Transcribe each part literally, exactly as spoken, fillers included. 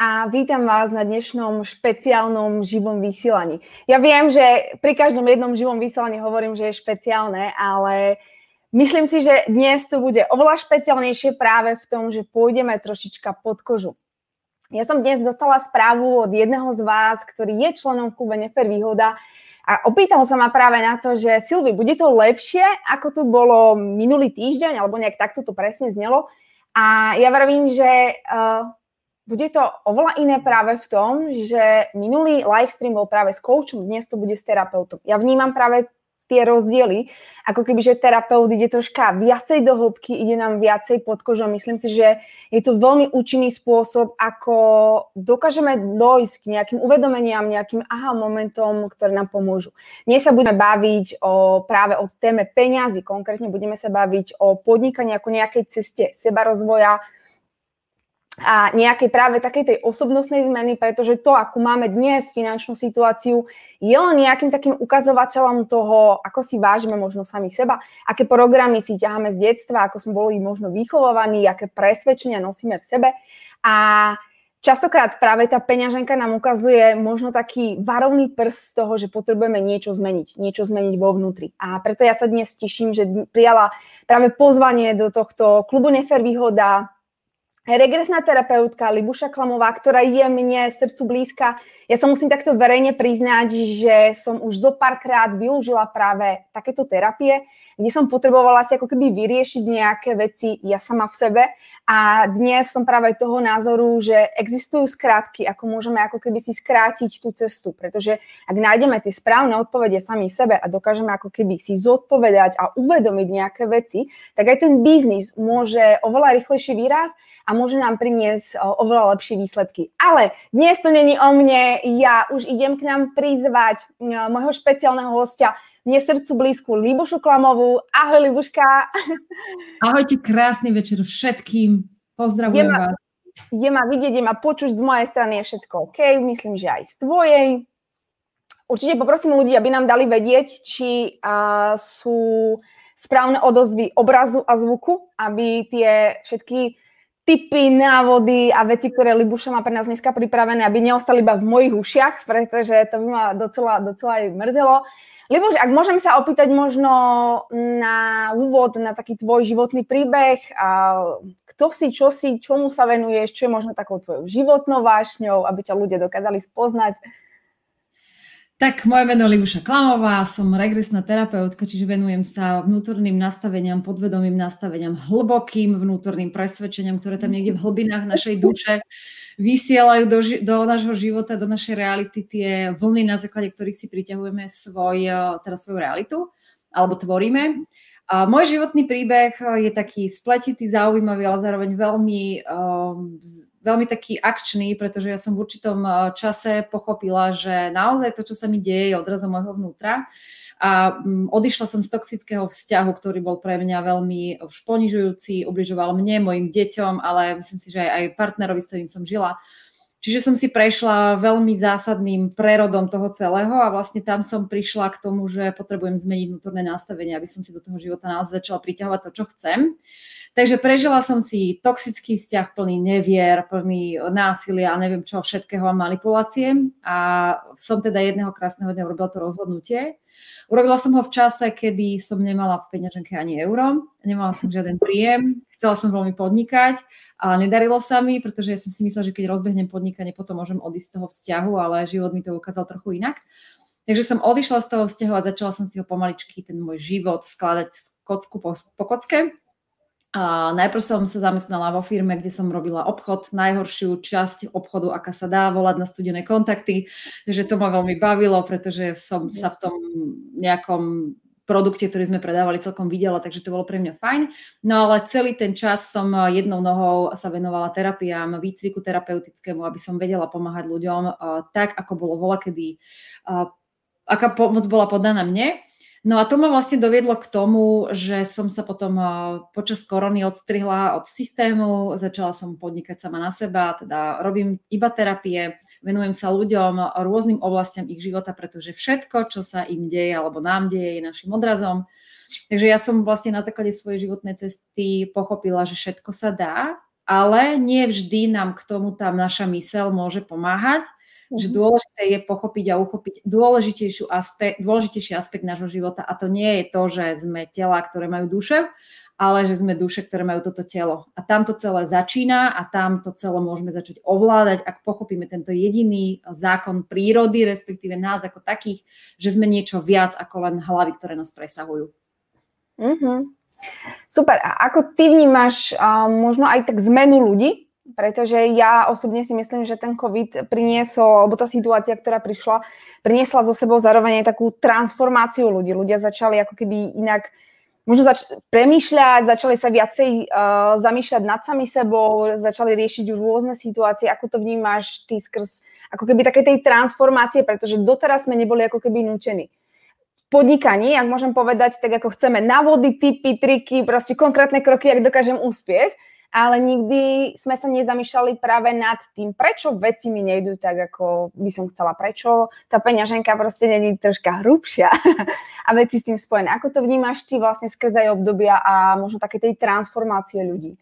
a vítam vás na dnešnom špeciálnom živom vysielaní. Ja viem, že pri každom jednom živom vysielaní hovorím, že je špeciálne, ale myslím si, že dnes to bude oveľa špeciálnejšie práve v tom, že pôjdeme trošička pod kožu. Ja som dnes dostala správu od jedného z vás, ktorý je členom v klube Nefer Výhoda a opýtal sa ma práve na to, že Silvi, bude to lepšie, ako to bolo minulý týždeň, alebo nejak takto to presne znelo. A ja vravím, že uh, bude to oveľa iné práve v tom, že minulý livestream bol práve s coachom, dnes to bude s terapeutom. Ja vnímam práve tie rozdiely, ako keby, že terapeut ide troška viacej do hĺbky, ide nám viacej pod kožou. Myslím si, že je to veľmi účinný spôsob, ako dokážeme dojsť k nejakým uvedomeniam, nejakým aha momentom, ktoré nám pomôžu. Dnes sa budeme baviť o, práve o téme peňazí, konkrétne budeme sa baviť o podnikaní ako nejakej ceste sebarozvoja, a nejakej práve takej tej osobnostnej zmeny, pretože to, ako máme dnes finančnú situáciu, je len nejakým takým ukazovateľom toho, ako si vážime možno sami seba, aké programy si ťaháme z detstva, ako sme boli možno vychovaní, aké presvedčenia nosíme v sebe. A častokrát práve tá peňaženka nám ukazuje možno taký varovný prst z toho, že potrebujeme niečo zmeniť, niečo zmeniť vo vnútri. A preto ja sa dnes teším, že prijala práve pozvanie do tohto klubu Nefer Výhoda regresná terapeutka Libuša Klamová, ktorá je mne srdcu blízka. Ja sa musím takto verejne priznať, že som už zo párkrát využila práve takéto terapie, kde som potrebovala si ako keby vyriešiť nejaké veci ja sama v sebe. A dnes som práve toho názoru, že existujú skrátky, ako môžeme ako keby si skrátiť tú cestu, pretože ak nájdeme tie správne odpovede sami sebe a dokážeme ako keby si zodpovedať a uvedomiť nejaké veci, tak aj ten biznis môže oveľa rýchlejšie výraz a môže nám priniesť oveľa lepšie výsledky. Ale dnes to není o mne, ja už idem k nám prizvať môjho špeciálneho hostia, mne srdcu blízku Libušu Klamovú. Ahoj, Libuška. Ahojte, krásny večer všetkým. Pozdravujem je ma, vás. Je ma vidieť, je ma počuť, z mojej strany je všetko OK, myslím, že aj z tvojej. Určite poprosím ľudí, aby nám dali vedieť, či uh, sú správne odozvy obrazu a zvuku, aby tie všetky tipy, návody a veci, ktoré Libuša má pre nás dneska pripravené, aby neostali iba v mojich ušiach, pretože to by ma docela, docela aj mrzelo. Libuš, ak môžem sa opýtať možno na úvod, na taký tvoj životný príbeh, a kto si, čo si, čomu sa venuješ, čo je možno takou tvojou životnou vášňou, aby ťa ľudia dokázali spoznať. Tak, moje meno je Libuša Klamová, som regresná terapeutka, čiže venujem sa vnútorným nastaveniam, podvedomým nastaveniam, hlbokým vnútorným presvedčeniam, ktoré tam niekde v hlbinách našej duše vysielajú do, do nášho života, do našej reality tie vlny, na základe ktorých si priťahujeme svoj, teda svoju realitu, alebo tvoríme. A môj životný príbeh je taký spletitý, zaujímavý, ale zároveň veľmi, um, veľmi taký akčný, pretože ja som v určitom čase pochopila, že naozaj to, čo sa mi deje, je odrazom môjho vnútra. A um, odišla som z toxického vzťahu, ktorý bol pre mňa veľmi už ponižujúci, ubližoval mne, mojim deťom, ale myslím si, že aj, aj partnerovi, s ktorým som žila. Čiže som si prešla veľmi zásadným prerodom toho celého a vlastne tam som prišla k tomu, že potrebujem zmeniť vnútorné nastavenie, aby som si do toho života naozaj začala priťahovať to, čo chcem. Takže prežila som si toxický vzťah plný nevier, plný násilia a neviem čo všetkého a manipulácie. A som teda jedného krásneho dňa urobila to rozhodnutie. Urobila som ho v čase, kedy som nemala v peňaženke ani euro, nemala som žiaden príjem, chcela som veľmi podnikať a nedarilo sa mi, pretože ja som si myslela, že keď rozbehnem podnikanie, potom môžem odísť z toho vzťahu, ale život mi to ukázal trochu inak. Takže som odišla z toho vzťahu a začala som si ho pomaličky, ten môj život, skladať kocku po, po kocke. A najprv som sa zamestnala vo firme, kde som robila obchod, najhoršiu časť obchodu, aká sa dá, volať na studené kontakty. Takže to ma veľmi bavilo, pretože som sa v tom nejakom produkte, ktorý sme predávali, celkom videla, takže to bolo pre mňa fajn. No ale celý ten čas som jednou nohou sa venovala terapiám, výcviku terapeutickému, aby som vedela pomáhať ľuďom tak, ako bolo voľakedy, aká pomoc bola podaná mne. No a to ma vlastne doviedlo k tomu, že som sa potom počas korony odstrihla od systému, začala som podnikať sama na seba, teda robím iba terapie, venujem sa ľuďom, rôznym oblastiam ich života, pretože všetko, čo sa im deje alebo nám deje, je našim odrazom. Takže ja som vlastne na základe svojej životnej cesty pochopila, že všetko sa dá ale nie vždy nám k tomu tá naša myseľ môže pomáhať, mm-hmm. že dôležité je pochopiť a uchopiť dôležitejší aspekt, dôležitejší aspekt nášho života a to nie je to, že sme tela, ktoré majú duše, ale že sme duše, ktoré majú toto telo. A tam to celé začína a tam to celé môžeme začať ovládať, ak pochopíme tento jediný zákon prírody, respektíve nás ako takých, že sme niečo viac ako len hlavy, ktoré nás presahujú. Mm-hmm. Super. A ako ty vnímaš uh, možno aj tak zmenu ľudí? Pretože ja osobne si myslím, že ten COVID priniesol, alebo tá situácia, ktorá prišla, priniesla so sebou zároveň aj takú transformáciu ľudí. Ľudia začali ako keby inak možno zač- premýšľať, začali sa viacej uh, zamýšľať nad sami sebou, začali riešiť rôzne situácie. Ako to vnímaš ty skrz ako keby také tej transformácie, pretože doteraz sme neboli ako keby nútení. Podnikaní, ak môžem povedať, tak ako chceme návody, tipy, triky, proste konkrétne kroky, jak dokážem uspieť, ale nikdy sme sa nezamýšľali práve nad tým, prečo veci mi nejdú tak, ako by som chcela, prečo tá peňaženka proste není troška hrubšia a veci s tým spojené. Ako to vnímaš ty vlastne skrz aj obdobia a možno také tej transformácie ľudí?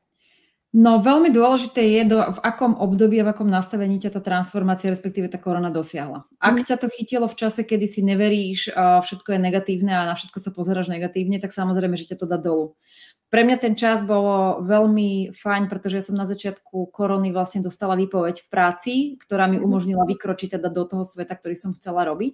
No veľmi dôležité je, do, v akom období a v akom nastavení ťa tá transformácia, respektíve tá korona dosiahla. Ak ťa to chytilo v čase, kedy si neveríš, všetko je negatívne a na všetko sa pozeráš negatívne, tak samozrejme, že ťa to dá dolu. Pre mňa ten čas bolo veľmi fajn, pretože ja som na začiatku korony vlastne dostala výpoveď v práci, ktorá mi umožnila vykročiť teda do toho sveta, ktorý som chcela robiť.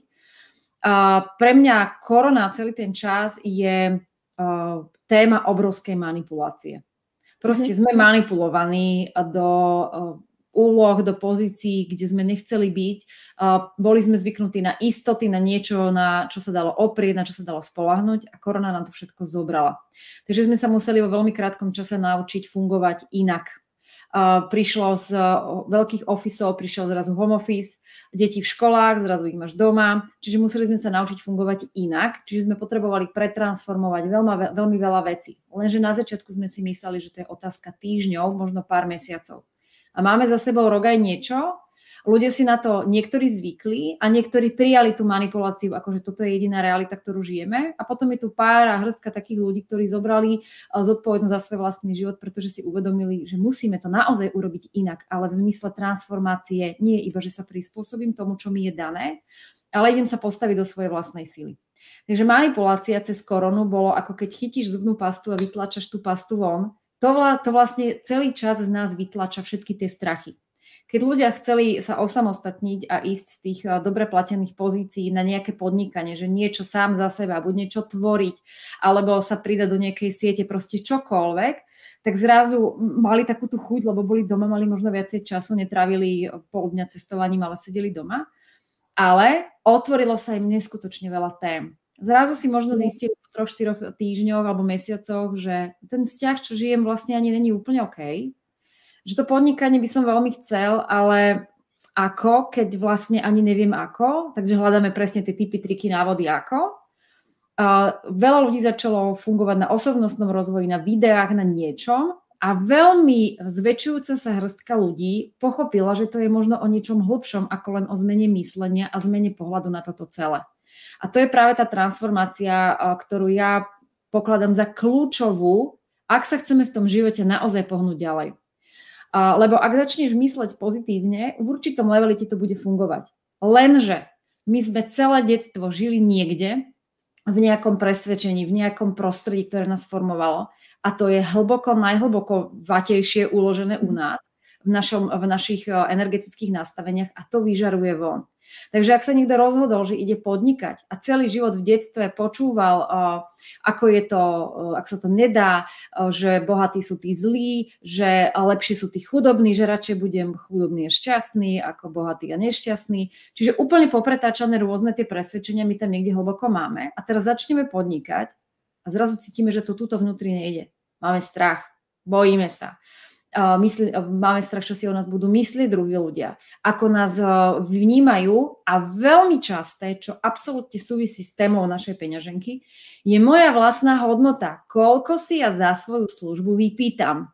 A pre mňa korona celý ten čas je uh, téma obrovskej manipulácie. Proste sme manipulovaní do uh, úloh, do pozícií, kde sme nechceli byť. Uh, boli sme zvyknutí na istoty, na niečo, na čo sa dalo oprieť, na čo sa dalo spoľahnúť a korona nám to všetko zobrala. Takže sme sa museli vo veľmi krátkom čase naučiť fungovať inak. Uh, prišlo z uh, veľkých officeov, prišiel zrazu home office, deti v školách, zrazu ich máš doma, čiže museli sme sa naučiť fungovať inak, čiže sme potrebovali pretransformovať veľma, veľmi veľa vecí. Lenže na začiatku sme si mysleli, že to je otázka týždňov, možno pár mesiacov. A máme za sebou rok aj niečo, ľudia si na to niektorí zvykli a niektorí prijali tú manipuláciu, akože toto je jediná realita, ktorú žijeme. A potom je tu pár a hrstka takých ľudí, ktorí zobrali zodpovednosť za svoj vlastný život, pretože si uvedomili, že musíme to naozaj urobiť inak, ale v zmysle transformácie nie iba, že sa prispôsobím tomu, čo mi je dané, ale idem sa postaviť do svojej vlastnej sily. Takže manipulácia cez koronu bolo, ako keď chytíš zubnú pastu a vytlačaš tú pastu von. To, to vlastne celý čas z nás vytlača všetky tie strachy. Keď ľudia chceli sa osamostatniť a ísť z tých dobre platených pozícií na nejaké podnikanie, že niečo sám za seba, buď niečo tvoriť, alebo sa pridať do nejakej siete, proste čokoľvek, tak zrazu mali takú tú chuť, lebo boli doma, mali možno viacej času, netrávili pol dňa cestovaním, ale sedeli doma. Ale otvorilo sa im neskutočne veľa tém. Zrazu si možno zistili po troch, štyroch týždňoch alebo mesiacoch, že ten vzťah, čo žijem, vlastne ani není úplne OK. Že to podnikanie by som veľmi chcel, ale ako, keď vlastne ani neviem ako, takže hľadáme presne tie typy, triky, návody ako. Uh, veľa ľudí začalo fungovať na osobnostnom rozvoji, na videách, na niečom a veľmi zväčšujúca sa hrstka ľudí pochopila, že to je možno o niečom hlbšom ako len o zmene myslenia a zmene pohľadu na toto celé. A to je práve tá transformácia, ktorú ja pokladám za kľúčovú, ak sa chceme v tom živote naozaj pohnúť ďalej. Lebo ak začneš mysleť pozitívne, v určitom leveli ti to bude fungovať. Lenže my sme celé detstvo žili niekde, v nejakom presvedčení, v nejakom prostredí, ktoré nás formovalo. A to je hlboko, najhlboko vatejšie uložené u nás, v, našom, v našich energetických nastaveniach a to vyžaruje von. Takže ak sa niekto rozhodol, že ide podnikať a celý život v detstve počúval, ako je to, ak sa to nedá, že bohatí sú tí zlí, že lepší sú tí chudobní, že radšej budem chudobný a šťastný ako bohatý a nešťastný. Čiže úplne popretáčané rôzne tie presvedčenia my tam niekde hlboko máme a teraz začneme podnikať a zrazu cítime, že to túto vnútri nejde. Máme strach, bojíme sa. Mysli, máme strach, čo si o nás budú myslieť druhí ľudia, ako nás vnímajú a veľmi časté, čo absolútne súvisí s témou našej peňaženky, je moja vlastná hodnota, koľko si ja za svoju službu vypýtam.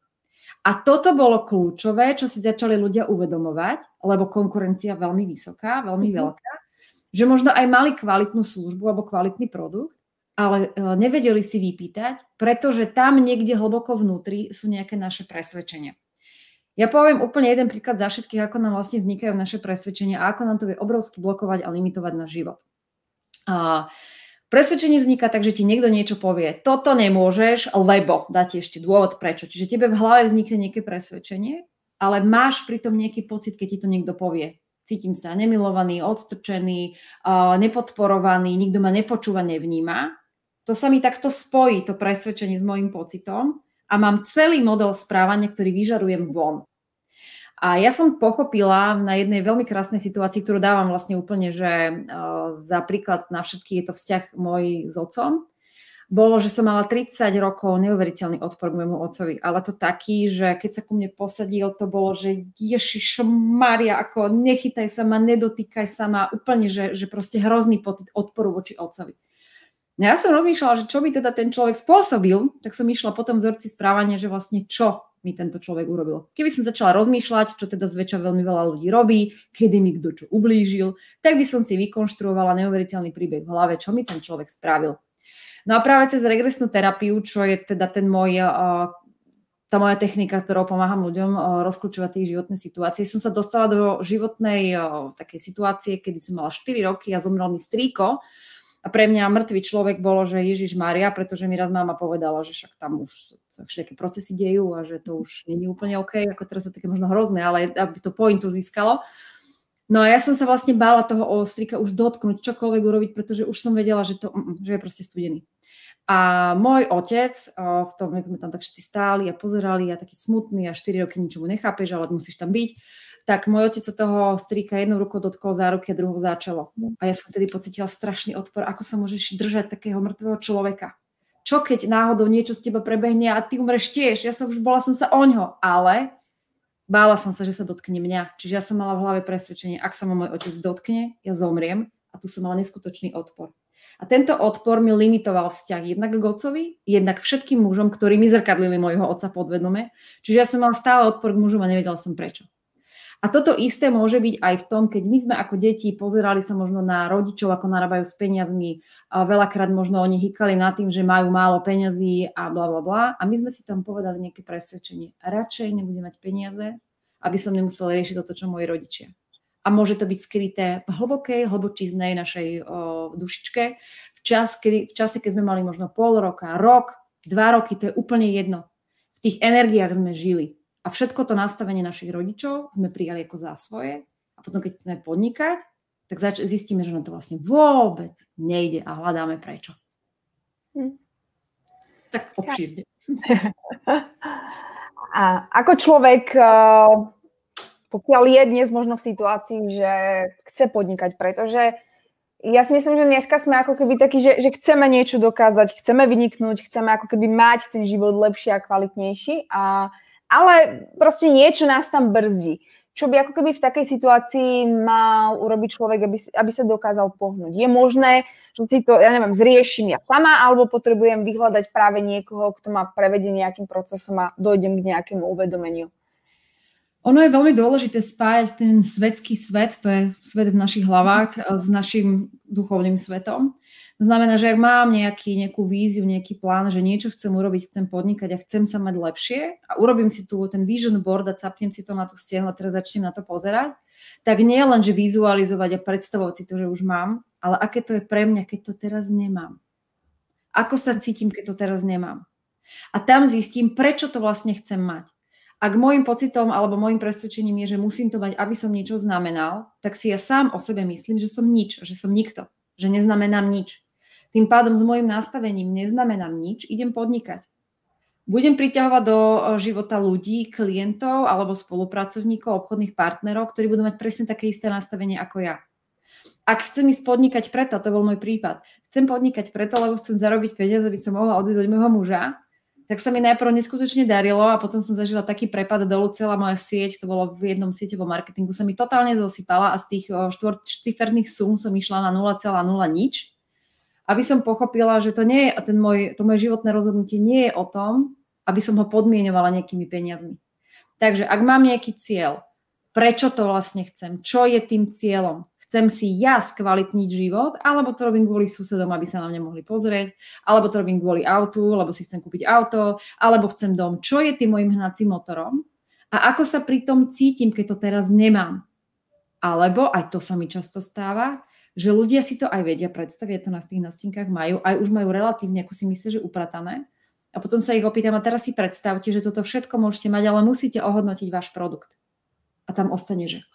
A toto bolo kľúčové, čo si začali ľudia uvedomovať, lebo konkurencia je veľmi vysoká, veľmi veľká, že možno aj mali kvalitnú službu alebo kvalitný produkt, ale nevedeli si vypýtať, pretože tam niekde hlboko vnútri sú nejaké naše presvedčenia. Ja poviem úplne jeden príklad za všetkých, ako nám vlastne vznikajú naše presvedčenia a ako nám to vie obrovsky blokovať a limitovať náš život. A presvedčenie vzniká tak, že ti niekto niečo povie, toto nemôžeš, lebo dá ti ešte dôvod prečo. Čiže tebe v hlave vznikne nejaké presvedčenie, ale máš pritom nejaký pocit, keď ti to niekto povie. Cítim sa nemilovaný, odstrčený, nepodporovaný, nikto ma nepočúva, nevníma. To sa mi takto spojí, to presvedčenie s môjim pocitom a mám celý model správania, ktorý vyžarujem von. A ja som pochopila na jednej veľmi krásnej situácii, ktorú dávam vlastne úplne, že za príklad na všetky je to vzťah môj s otcom, bolo, že som mala tridsať rokov neuveriteľný odpor k môjmu otcovi, ale to taký, že keď sa ku mne posadil, to bolo, že Ježiš Maria, ako nechytaj sa ma, nedotýkaj sa ma, úplne, že, že proste hrozný pocit odporu voči otcovi. Ja som rozmýšľala, že čo by teda ten človek spôsobil, tak som išla potom vzorci správania, že vlastne čo mi tento človek urobil. Keby som začala rozmýšľať, čo teda zväčša veľmi veľa ľudí robí, kedy mi kto čo ublížil, tak by som si vykonštruovala neuveriteľný príbeh v hlave, čo mi ten človek spravil. No a práve cez regresnú terapiu, čo je teda ten môj, tá moja technika, s ktorou pomáham ľuďom rozkľúčovať tie životné situácie, som sa dostala do životnej takej situácie, kedy som mala štyri roky a zomrel mi strýko. A pre mňa mŕtvý človek bolo, že Ježiš Mária, pretože mi raz máma povedala, že však tam už sa všetky procesy dejú a že to už nie je úplne OK, ako teraz je také možno hrozné, ale aby to pointu získalo. No a ja som sa vlastne bála toho ostrika už dotknúť, čokoľvek urobiť, pretože už som vedela, že, to, že je proste studený. A môj otec, v tom, jak sme tam tak všetci stáli a pozerali a taký smutný a štyri roky ničomu nechápeš, ale musíš tam byť, tak môj otec sa toho strýka jednou rukou dotkol za ruky a druhou za čelo. A ja som tedy pocítila strašný odpor, ako sa môžeš držať takého mŕtvého človeka. Čo keď náhodou niečo z teba prebehne a ty umreš tiež? Ja som už bola som sa oňho, ale bála som sa, že sa dotkne mňa. Čiže ja som mala v hlave presvedčenie, ak sa ma môj otec dotkne, ja zomriem a tu som mala neskutočný odpor. A tento odpor mi limitoval vzťah jednak k otcovi, jednak všetkým mužom, ktorí mi zrkadlili môjho otca podvedome. Čiže ja som mala stále odpor k mužom a nevedela som prečo. A toto isté môže byť aj v tom, keď my sme ako deti pozerali sa možno na rodičov, ako narábajú s peniazmi. A veľakrát možno oni hýkali nad tým, že majú málo peňazí a bla bla bla. A my sme si tam povedali nejaké presvedčenie. Radšej nebudem mať peniaze, aby som nemusela riešiť toto, čo moji rodičia. A môže to byť skryté v hlbokej, hlbočíznej našej o, dušičke. V, čas, kedy, v čase, keď sme mali možno pol roka, rok, dva roky, to je úplne jedno. V tých energiách sme žili. A všetko to nastavenie našich rodičov sme prijali ako za svoje. A potom, keď chceme podnikať, tak zač- zistíme, že nám to vlastne vôbec nejde a hľadáme prečo. Hm. Tak obšírne. A ako človek, pokiaľ je dnes možno v situácii, že chce podnikať, pretože ja si myslím, že dneska sme ako keby takí, že, že chceme niečo dokázať, chceme vyniknúť, chceme ako keby mať ten život lepší a kvalitnejší a ale proste niečo nás tam brzdí. Čo by ako keby v takej situácii mal urobiť človek, aby, aby sa dokázal pohnúť? Je možné, že si to, ja neviem, zrieším ja sama, alebo potrebujem vyhľadať práve niekoho, kto ma prevedie nejakým procesom a dojdem k nejakému uvedomeniu? Ono je veľmi dôležité spájať ten svetský svet, to je svet v našich hlavách, s našim duchovným svetom. To znamená, že ak mám nejaký, nejakú víziu, nejaký plán, že niečo chcem urobiť, chcem podnikať a chcem sa mať lepšie a urobím si tu ten vision board a capnem si to na tú stenu a teraz začnem na to pozerať, tak nie len, že vizualizovať a predstavovať si to, že už mám, ale aké to je pre mňa, keď to teraz nemám. Ako sa cítim, keď to teraz nemám. A tam zistím, prečo to vlastne chcem mať. Ak môjim pocitom alebo môjim presvedčením je, že musím to mať, aby som niečo znamenal, tak si ja sám o sebe myslím, že som nič, že som nikto, že neznamenám nič. Tým pádom s môjim nastavením neznamenám nič, idem podnikať. Budem priťahovať do života ľudí, klientov alebo spolupracovníkov, obchodných partnerov, ktorí budú mať presne také isté nastavenie ako ja. Ak chcem ísť podnikať preto, to bol môj prípad, chcem podnikať preto, lebo chcem zarobiť peniaze, aby som mohla odísť od môjho muža, tak sa mi najprv neskutočne darilo a potom som zažila taký prepad dolu, celá moja sieť, to bolo v jednom sieťovom marketingu, sa mi totálne zosypala a z tých štvorciferných sum som išla na nula celá nula nič. Aby som pochopila, že to nie je ten môj, to moje životné rozhodnutie nie je o tom, aby som ho podmienovala nejakými peniazmi. Takže ak mám nejaký cieľ, prečo to vlastne chcem, čo je tým cieľom? Chcem si ja skvalitniť život, alebo to robím kvôli susedom, aby sa na mňa mohli pozrieť, alebo to robím kvôli autu, lebo si chcem kúpiť auto, alebo chcem dom. Čo je tým mojim hnacím motorom? A ako sa pri tom cítim, keď to teraz nemám? Alebo, aj to sa mi často stáva, že ľudia si to aj vedia predstaviť, to na tých nastinkách majú, aj už majú relatívne, ako si myslia, že upratané. A potom sa ich opýtam, a teraz si predstavte, že toto všetko môžete mať, ale musíte ohodnotiť váš produkt. A tam ostane, že...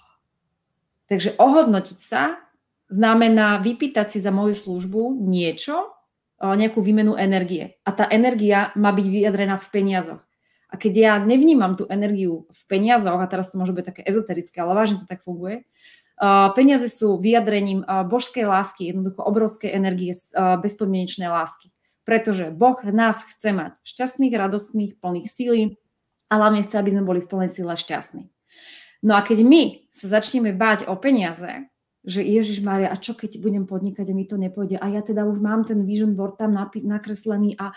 Takže ohodnotiť sa znamená vypýtať si za moju službu niečo, nejakú výmenu energie. A tá energia má byť vyjadrená v peniazoch. A keď ja nevnímam tú energiu v peniazoch, a teraz to môže byť také ezoterické, ale vážne to tak funguje, uh, peniaze sú vyjadrením uh, božskej lásky, jednoducho obrovskej energie, uh, bezpodmienečnej lásky. Pretože Boh nás chce mať šťastných, radostných, plných síly a hlavne chce, aby sme boli v plnej síle šťastní. No a keď my sa začneme báť o peniaze, že Ježišmária, a čo keď budem podnikať a mi to nepôjde, a ja teda už mám ten vision board tam nakreslený a...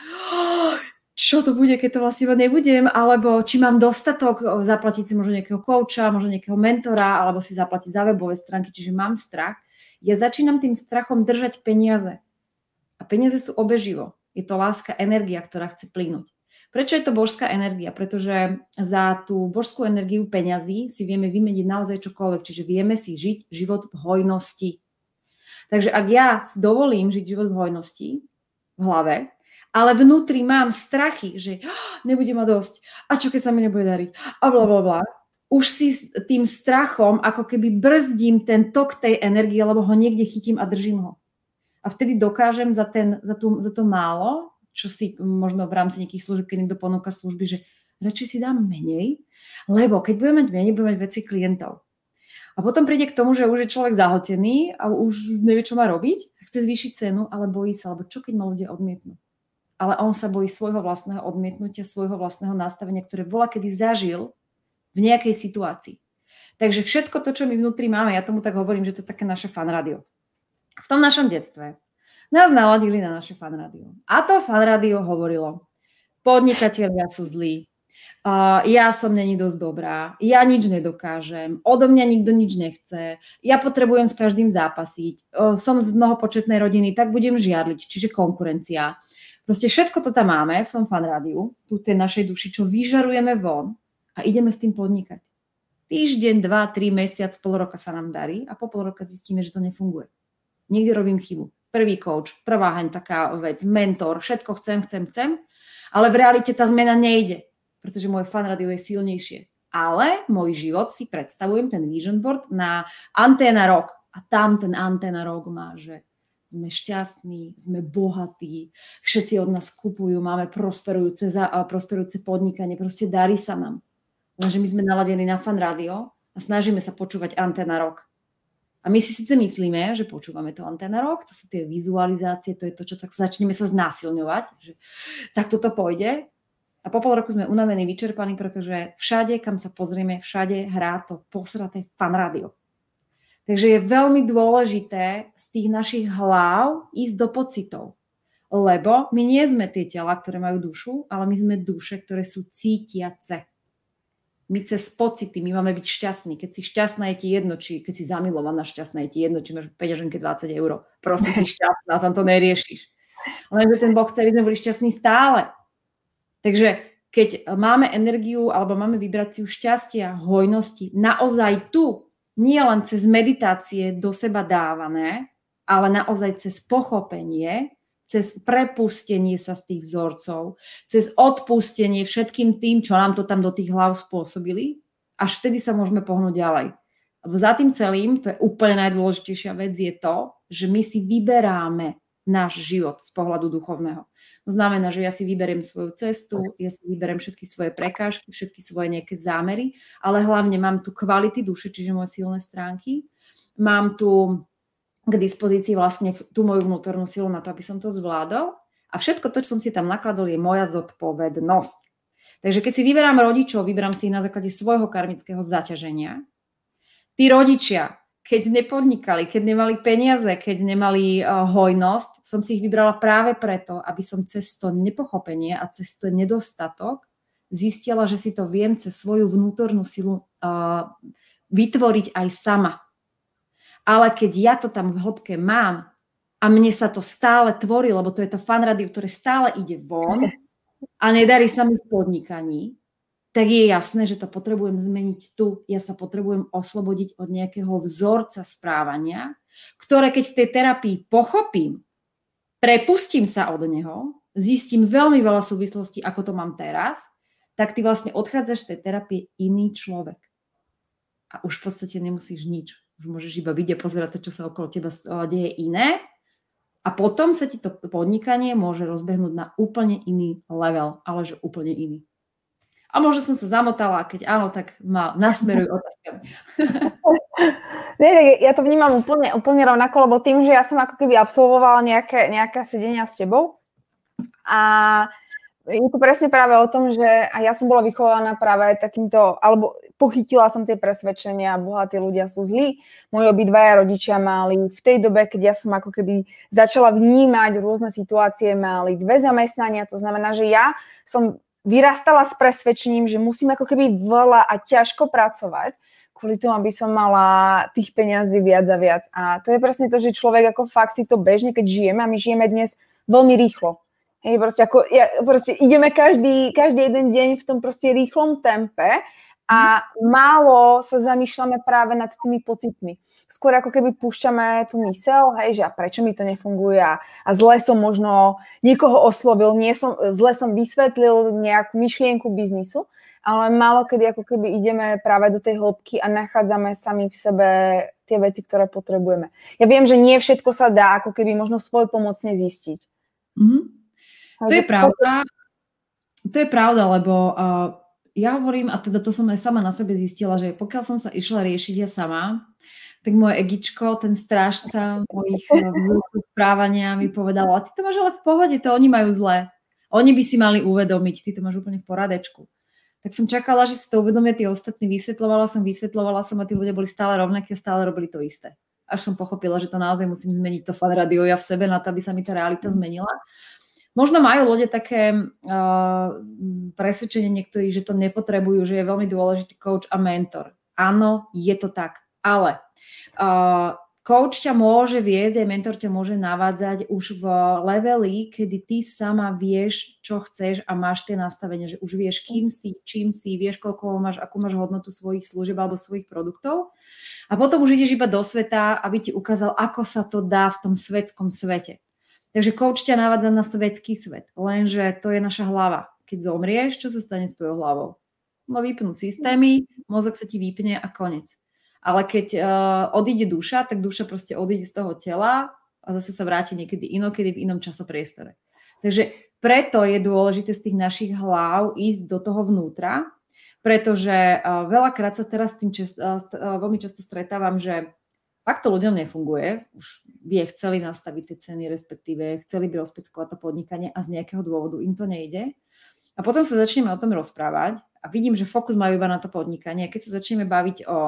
čo to bude, keď to vlastne nebudem, alebo či mám dostatok zaplatiť si možno nejakého kouča, možno nejakého mentora, alebo si zaplatiť za webové stránky, čiže mám strach. Ja začínam tým strachom držať peniaze. A peniaze sú obeživo. Je to láska, energia, ktorá chce plynúť. Prečo je to božská energia? Pretože za tú božskú energiu peňazí si vieme vymeniť naozaj čokoľvek, čiže vieme si žiť život v hojnosti. Takže ak ja si dovolím žiť život v hojnosti, v hlave, ale vnútri mám strachy, že oh, nebude ma dosť, a čo keď sa mi nebude dariť, a blablabla. Už si tým strachom ako keby brzdím ten tok tej energie, lebo ho niekde chytím a držím ho. A vtedy dokážem za, ten, za, tú, za to málo, čo si možno v rámci nejakých služieb, keď niekto ponúka služby, že radšej si dám menej, lebo keď budem mať menej, budem mať veci klientov. A potom príde k tomu, že už je človek zahltený a už nevie, čo má robiť, chce zvýšiť cenu, ale bojí sa, alebo čo keď ma ľudia odmietnú. Ale on sa bojí svojho vlastného odmietnutia, svojho vlastného nastavenia, ktoré voľakedy zažil v nejakej situácii. Takže všetko to, čo my vnútri máme, ja tomu tak hovorím, že to je také naše fan rádio. V tom našom detstve nás naladili na naše fan rádio. A to fan rádio hovorilo, podnikatelia sú zlí, uh, ja som není dosť dobrá, ja nič nedokážem, odo mňa nikto nič nechce, ja potrebujem s každým zápasiť, uh, som z mnohopočetnej rodiny, tak budem žiarliť, čiže konkurencia. Proste všetko to tam máme v tom fan rádiu, tu tej našej duši, čo vyžarujeme von a ideme s tým podnikať. Týždeň, dva, tri, mesiac, pol roka sa nám darí a po pol roka zistíme, že to nefunguje. Niekde robím chybu. Prvý coach, prvá haň taká vec, mentor, všetko chcem, chcem, chcem, ale v realite tá zmena nejde, pretože moje fan rádio je silnejšie. Ale môj život si predstavujem ten vision board na Anténa Rock a tam ten Anténa Rock má, že sme šťastní, sme bohatí, všetci od nás kupujú, máme prosperujúce, prosperujúce podnikanie, proste darí sa nám. Lenže my sme naladení na fan rádio a snažíme sa počúvať Anténa Rock. A my si síce myslíme, že počúvame to Anténa Rock, to sú tie vizualizácie, to je to, čo tak začneme sa znásilňovať, že tak toto pôjde. A po pol roku sme unavení, vyčerpaní, pretože všade, kam sa pozrieme, všade hrá to posraté fan rádio. Takže je veľmi dôležité z tých našich hlav ísť do pocitov. Lebo my nie sme tie tela, ktoré majú dušu, ale my sme duše, ktoré sú cítiace. My cez pocity, my máme byť šťastní. Keď si šťastná, je ti jedno, či keď si zamilovaná šťastná, je ti jedno, či máš v peňaženke dvadsať eur. Proste si šťastná, tam to neriešiš. Lenže ten Boh chce, aby sme boli šťastní stále. Takže keď máme energiu alebo máme vibráciu šťastia, hojnosti, naozaj tu, nie len cez meditácie do seba dávané, ale naozaj cez pochopenie, cez prepustenie sa z tých vzorcov, cez odpustenie všetkým tým, čo nám to tam do tých hlav spôsobili, až vtedy sa môžeme pohnúť ďalej. Lebo za tým celým, to je úplne najdôležitejšia vec, je to, že my si vyberáme náš život z pohľadu duchovného. To znamená, že ja si vyberiem svoju cestu, ja si vyberiem všetky svoje prekážky, všetky svoje nejaké zámery, ale hlavne mám tu kvality duše, čiže moje silné stránky. Mám tu k dispozícii vlastne tú moju vnútornú silu na to, aby som to zvládol. A všetko to, čo som si tam nakladol, je moja zodpovednosť. Takže keď si vyberám rodičov, vyberám si ich na základe svojho karmického zaťaženia. Tí rodičia, keď nepodnikali, keď nemali peniaze, keď nemali uh, hojnosť, som si ich vybrala práve preto, aby som cez to nepochopenie a cez to nedostatok zistila, že si to viem cez svoju vnútornú silu uh, vytvoriť aj sama. Ale keď ja to tam v hĺbke mám a mne sa to stále tvorí, lebo to je to fan rádio, ktoré stále ide von a nedarí sa mi v podnikaní, tak je jasné, že to potrebujem zmeniť tu. Ja sa potrebujem oslobodiť od nejakého vzorca správania, ktoré keď v tej terapii pochopím, prepustím sa od neho, zistím veľmi veľa súvislostí, ako to mám teraz, tak ty vlastne odchádzaš z tej terapie iný človek. A už v podstate nemusíš nič. Už môžeš iba vidieť, pozerať sa, čo sa okolo teba deje iné. A potom sa ti to podnikanie môže rozbehnúť na úplne iný level, ale že úplne iný. A možno som sa zamotala, a keď áno, tak ma nasmeruj otázkami. Nie, ja to vnímam úplne, úplne rovnako, lebo tým, že ja som ako keby absolvovala nejaké, nejaké sedenia s tebou a je to presne práve o tom, že a ja som bola vychovaná práve takýmto, alebo pochytila som tie presvedčenia, bohatí ľudia sú zlí. Moji obidvaja rodičia mali v tej dobe, keď ja som ako keby začala vnímať rôzne situácie, mali dve zamestnania, to znamená, že ja som vyrastala s presvedčením, že musím ako keby veľa a ťažko pracovať, kvôli tomu, aby som mala tých peňazí viac a viac. A to je presne to, že človek ako fakt si to bežne, keď žijeme, a my žijeme dnes veľmi rýchlo. Hej, proste, ako, ja, proste ideme každý, každý jeden deň v tom proste rýchlom tempe a málo sa zamýšľame práve nad tými pocitmi. Skôr ako keby púšťame tú myseľ, hej, že a prečo mi to nefunguje a, a zle som možno niekoho oslovil, nie som, zle som vysvetlil nejakú myšlienku biznisu, ale málo kedy ako keby ideme práve do tej hĺbky a nachádzame sami v sebe tie veci, ktoré potrebujeme. Ja viem, že nie všetko sa dá ako keby možno svojpomocne zistiť. Mm-hmm. To je pravda. To je pravda, lebo uh, ja hovorím, a teda to som aj sama na sebe zistila, že pokiaľ som sa išla riešiť ja sama, tak moje egičko, ten strážca mojich vzorcov správania mi povedalo, a ty to máš ale v pohode, to oni majú zlé. Oni by si mali uvedomiť, ty to máš úplne v poradečku. Tak som čakala, že si to uvedomia tí ostatní, vysvetľovala som, vysvetľovala som a tí ľudia boli stále rovnaké a stále robili to isté. Až som pochopila, že to naozaj musím zmeniť to fan rádio ja v sebe na to, aby sa mi tá realita zmenila. Možno majú ľudia také uh, presvedčenie niektorí, že to nepotrebujú, že je veľmi dôležitý coach a mentor. Áno, je to tak, ale uh, coach ťa môže viesť, aj mentor ťa môže navádzať už v leveli, kedy ty sama vieš, čo chceš a máš tie nastavenia, že už vieš, kým si, čím si, vieš, koľko máš, akú máš hodnotu svojich služieb alebo svojich produktov. A potom už ideš iba do sveta, aby ti ukázal, ako sa to dá v tom svetskom svete. Takže coach ťa navádza na svetský svet, lenže to je naša hlava. Keď zomrieš, čo sa stane s tvojou hlavou? No vypnú systémy, mozog sa ti vypne a konec. Ale keď uh, odíde duša, tak duša proste odíde z toho tela a zase sa vráti niekedy inokedy v inom časopriestore. Takže preto je dôležité z tých našich hlav ísť do toho vnútra, pretože uh, veľakrát sa teraz s tým čest, uh, uh, veľmi často stretávam, že fakt to ľuďom nefunguje, už by chceli nastaviť tie ceny, respektíve chceli by rozpeckovať to podnikanie a z nejakého dôvodu im to nejde. A potom sa začneme o tom rozprávať a vidím, že fokus majú iba na to podnikanie. Keď sa začneme baviť o, o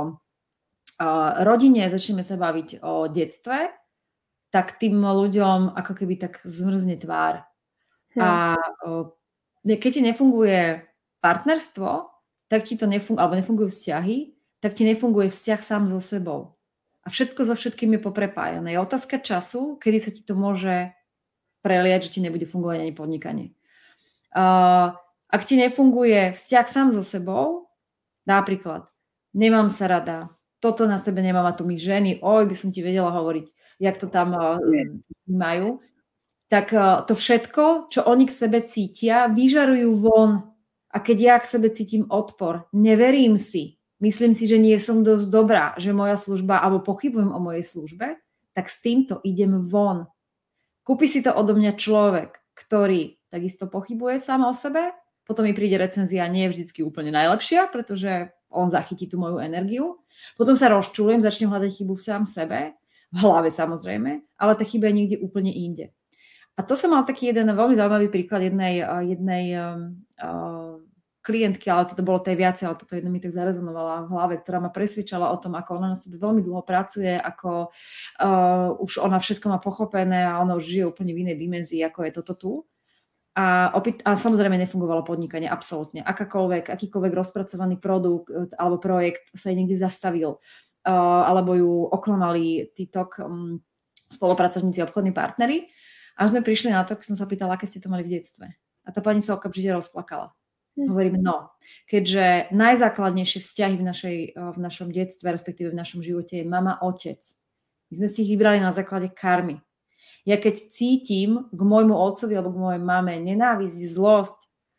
rodine, začneme sa baviť o detstve, tak tým ľuďom ako keby tak zmrzne tvár. Hm. A o, keď ti nefunguje partnerstvo, tak ti to nefunguje, alebo nefungujú vzťahy, tak ti nefunguje vzťah sám so sebou. A všetko so všetkým je poprepájané. Je otázka času, kedy sa ti to môže preliať, že ti nebude fungovať ani podnikanie. Uh, ak ti nefunguje vzťah sám so sebou, napríklad, nemám sa rada, toto na sebe nemám a tu mi ženy, oj, by som ti vedela hovoriť, jak to tam uh, majú, tak uh, to všetko, čo oni k sebe cítia, vyžarujú von. A keď ja k sebe cítim odpor, neverím si, myslím si, že nie som dosť dobrá, že moja služba, alebo pochybujem o mojej službe, tak s týmto idem von. Kúpi si to odo mňa človek, ktorý takisto pochybuje sám o sebe, potom mi príde recenzia nie je vždycky úplne najlepšia, pretože on zachytí tú moju energiu. Potom sa rozčulujem, začnem hľadať chybu v sám sebe, v hlave samozrejme, ale tá chyba je niekde úplne inde. A to som mal taký jeden veľmi zaujímavý príklad jednej, jednej um, uh, klientky, ale toto bolo tej viacej, ale toto jedna mi tak zarezonovala v hlave, ktorá ma presvedčala o tom, ako ona na sebe veľmi dlho pracuje, ako uh, už ona všetko má pochopené a ona už žije úplne v inej dimenzii, ako je toto tu. A, opýt, a samozrejme nefungovalo podnikanie absolútne. Akákoľvek, akýkoľvek rozpracovaný produkt alebo projekt sa jej niekde zastavil. alebo ju oklamali títo um, spolupracovníci, obchodní partneri. A sme prišli na to, keď som sa pýtala, aké ste to mali v detstve. A tá pani sa okamžite rozplakala. Hm. Hovorím, no, keďže najzákladnejšie vzťahy v, našej, v našom detstve, respektíve v našom živote je mama, otec. My sme si ich vybrali na základe karmy. Ja keď cítim k môjmu otcovi alebo k mojej mame nenávisť, zlosť,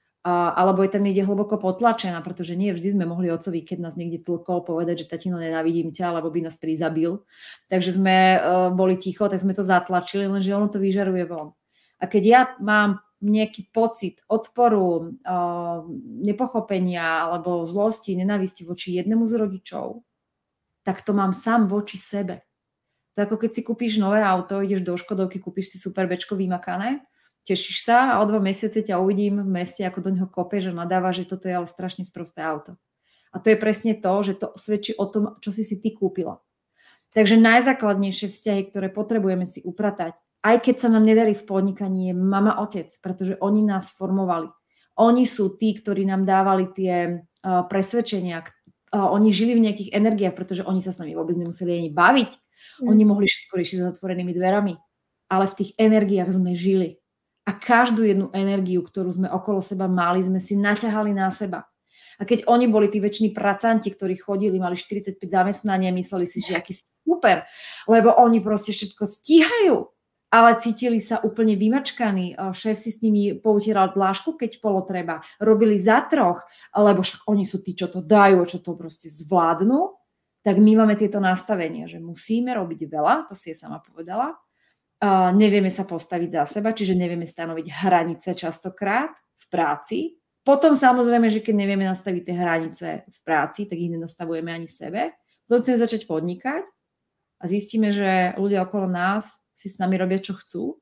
a, alebo je tam niekde hlboko potlačená, pretože nie vždy sme mohli otcovi, keď nás niekde tlkol, povedať, že tatino, nenávidím ťa, alebo by nás prizabil. Takže sme uh, boli ticho, tak sme to zatlačili, lenže ono to vyžaruje von. A keď ja mám nejaký pocit odporu, uh, nepochopenia alebo zlosti, nenávisti voči jednému z rodičov, tak to mám sám voči sebe. To ako keď si kúpiš nové auto, ideš do Škodovky, kúpiš si super bečko vymakané, tešíš sa a o dva mesiace ťa uvidím v meste, ako do ňoho kopeš a nadáva, že toto je ale strašne sprosté auto. A to je presne to, že to svedčí o tom, čo si si ty kúpila. Takže najzákladnejšie vzťahy, ktoré potrebujeme si upratať, aj keď sa nám nedarí v podnikaní, je mama, otec, pretože oni nás formovali. Oni sú tí, ktorí nám dávali tie uh, presvedčenia. Uh, oni žili v nejakých energiách, pretože oni sa s nami vôbec nemuseli ani baviť. Oni mohli všetko riešiť za zatvorenými dverami, ale v tých energiách sme žili. A každú jednu energiu, ktorú sme okolo seba mali, sme si naťahali na seba. A keď oni boli tí väčšiní pracanti, ktorí chodili, mali štyridsaťpäť zamestnania, mysleli si, že aký sú super, lebo oni proste všetko stíhajú, ale cítili sa úplne vymačkaní. Šéf si s nimi poutieral dlášku, keď bolo treba. Robili za troch, lebo však oni sú tí, čo to dajú, čo to proste zvládnu. Tak my máme tieto nastavenia, že musíme robiť veľa, to si je sama povedala, uh, nevieme sa postaviť za seba, čiže nevieme stanoviť hranice častokrát v práci. Potom samozrejme, že keď nevieme nastaviť tie hranice v práci, tak ich nenastavujeme ani sebe. Potom chceme začať podnikať a zistíme, že ľudia okolo nás si s nami robia, čo chcú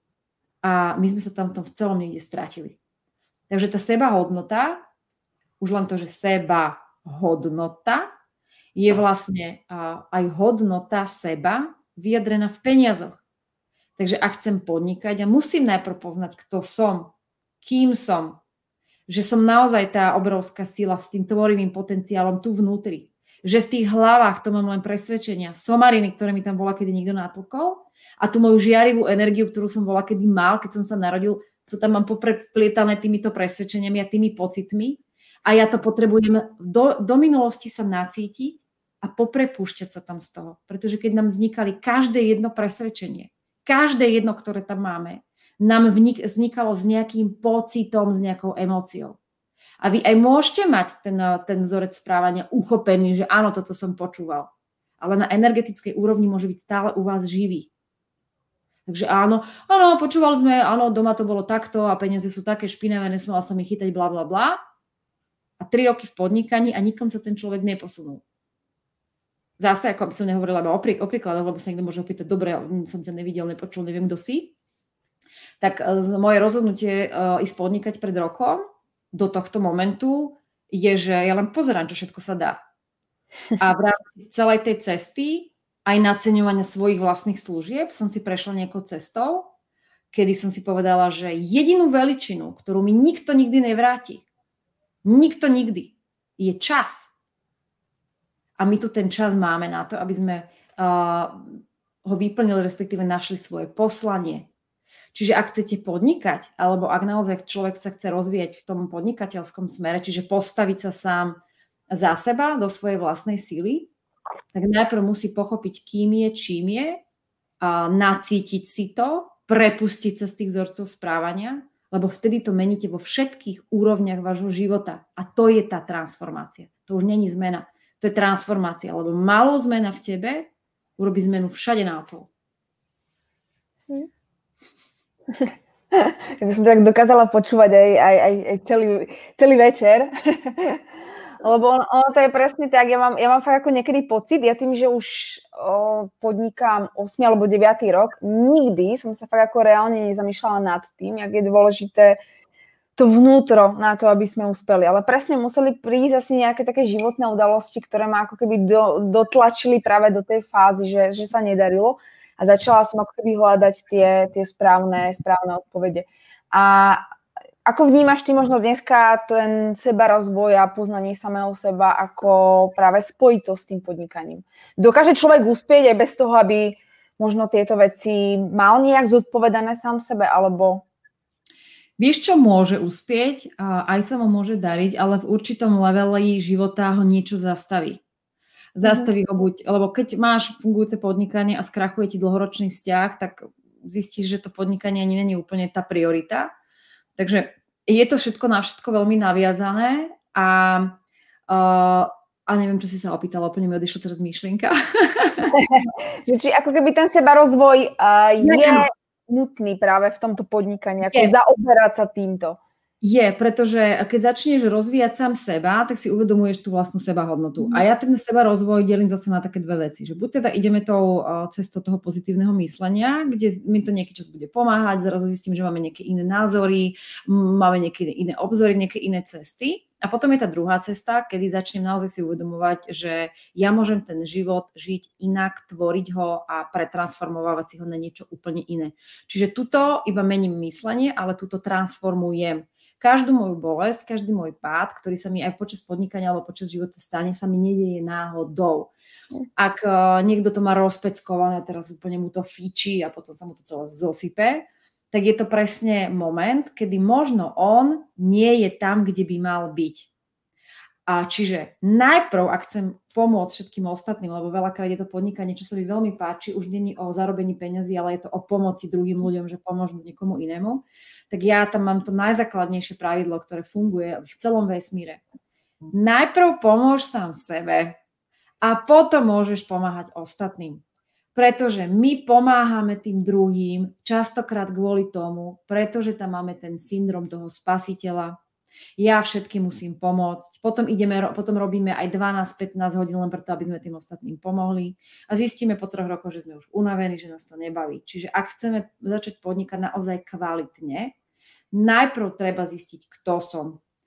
a my sme sa tam v tom v celom niekde stratili. Takže tá sebahodnota, už len to, že sebahodnota, je vlastne uh, aj hodnota seba vyjadrená v peniazoch. Takže ak chcem podnikať, ja musím najprv poznať, kto som, kým som, že som naozaj tá obrovská sila s tým tvorivým potenciálom tu vnútri. Že v tých hlavách to mám len presvedčenia, somariny, ktoré mi tam bola, kedy niekto natlkol a tú moju žiarivú energiu, ktorú som bola, kedy mal, keď som sa narodil, to tam mám popreplietané týmito presvedčeniami a tými pocitmi a ja to potrebujem do, do minulosti sa nacítiť a poprepúšťať sa tam z toho. Pretože keď nám vznikali každé jedno presvedčenie, každé jedno, ktoré tam máme, nám vnik, vznikalo s nejakým pocitom, s nejakou emóciou. A vy aj môžete mať ten, ten vzorec správania uchopený, že áno, toto som počúval. Ale na energetickej úrovni môže byť stále u vás živý. Takže áno, áno, počúvali sme, áno, doma to bolo takto a peniaze sú také špinavé, nesmela sa mi chytať, bla, bla, bla. A tri roky v podnikaní a nikom sa ten človek neposunul. Zase, ako by som nehovorila o, prí, o príkladoch, lebo sa niekto môže opýtať, dobre, som ťa nevidel, nepočul, neviem, kto si. Tak moje rozhodnutie uh, ísť podnikať pred rokom do tohto momentu je, že ja len pozerám, čo všetko sa dá. A v rámci celej tej cesty, aj naceňovania svojich vlastných služieb, som si prešla nejakou cestou, kedy som si povedala, že jedinú veličinu, ktorú mi nikto nikdy nevráti, nikto nikdy, je čas. A my tu ten čas máme na to, aby sme uh, ho vyplnili, respektíve našli svoje poslanie. Čiže ak chcete podnikať, alebo ak naozaj človek sa chce rozvíjať v tom podnikateľskom smere, čiže postaviť sa sám za seba, do svojej vlastnej síly, tak najprv musí pochopiť, kým je, čím je, a nacítiť si to, prepustiť sa z tých vzorcov správania, lebo vtedy to meníte vo všetkých úrovniach vášho života. A to je tá transformácia. To už není zmena. To je transformácia, lebo malá zmena v tebe urobí zmenu všade naokolo. Hm. Ja by som tak dokázala počúvať aj, aj, aj, aj celý, celý večer. Lebo ono, ono to je presne tak, ja mám, ja mám fakt ako niekedy pocit, ja tým, že už o, podnikám ôsmy alebo deviaty rok, nikdy som sa fakt ako reálne nezamýšľala nad tým, jak je dôležité to vnútro na to, aby sme uspeli. Ale presne museli prísť asi nejaké také životné udalosti, ktoré ma ako keby do, dotlačili práve do tej fázy, že, že sa nedarilo. A začala som ako keby hľadať tie, tie správne, správne odpovede. A Ako vnímaš ty možno dneska ten sebarozvoj a poznanie samého seba ako práve spojitosť s tým podnikaním? Dokáže človek uspieť aj bez toho, aby možno tieto veci mal nejak zodpovedané sám sebe, alebo... Vieš, čo môže uspieť, aj sa mu môže dariť, ale v určitom leveli života ho niečo zastaví. Zastaví ho buď, lebo keď máš fungujúce podnikanie a skrachuje ti dlhoročný vzťah, tak zistíš, že to podnikanie ani nie je úplne tá priorita. Takže je to všetko na všetko veľmi naviazané a, uh, a neviem, čo si sa opýtala, úplne mi odišla teraz myšlienka. Či ako keby ten sebarozvoj uh, je nutný práve v tomto podnikaní, ako zaoberať sa týmto. Je, pretože keď začneš rozvíjať sám seba, tak si uvedomuješ tú vlastnú sebahodnotu. A ja ten sebarozvoj delím zase na také dve veci. Že buď teda ideme tou cestou toho pozitívneho myslenia, kde mi to nejaký čas bude pomáhať, zrazu zistím, že máme nejaké iné názory, máme nejaké iné obzory, nejaké iné cesty. A potom je tá druhá cesta, kedy začnem naozaj si uvedomovať, že ja môžem ten život žiť inak, tvoriť ho a pretransformovať si ho na niečo úplne iné. Čiže tuto iba mením myslenie, ale tuto transformujem. Každú moju bolesť, každý môj pád, ktorý sa mi aj počas podnikania alebo počas života stane, sa mi nedieje náhodou. Ak uh, niekto to má rozpeckované, teraz úplne mu to fičí a potom sa mu to celé zosype, tak je to presne moment, kedy možno on nie je tam, kde by mal byť. A čiže najprv, ak chcem pomôcť všetkým ostatným, lebo veľakrát je to podnikanie, čo sa mi veľmi páči, už nie je o zarobení peňazí, ale je to o pomoci druhým ľuďom, že pomôžu niekomu inému, tak ja tam mám to najzákladnejšie pravidlo, ktoré funguje v celom vesmíre. Najprv pomôž sám sebe a potom môžeš pomáhať ostatným. Pretože my pomáhame tým druhým častokrát kvôli tomu, pretože tam máme ten syndrom toho spasiteľa. Ja všetkým musím pomôcť. Potom ideme, potom robíme aj dvanásť pätnásť hodín len preto, aby sme tým ostatným pomohli. A zistíme po troch rokoch, že sme už unavení, že nás to nebaví. Čiže ak chceme začať podnikať naozaj kvalitne, najprv treba zistiť, kto som.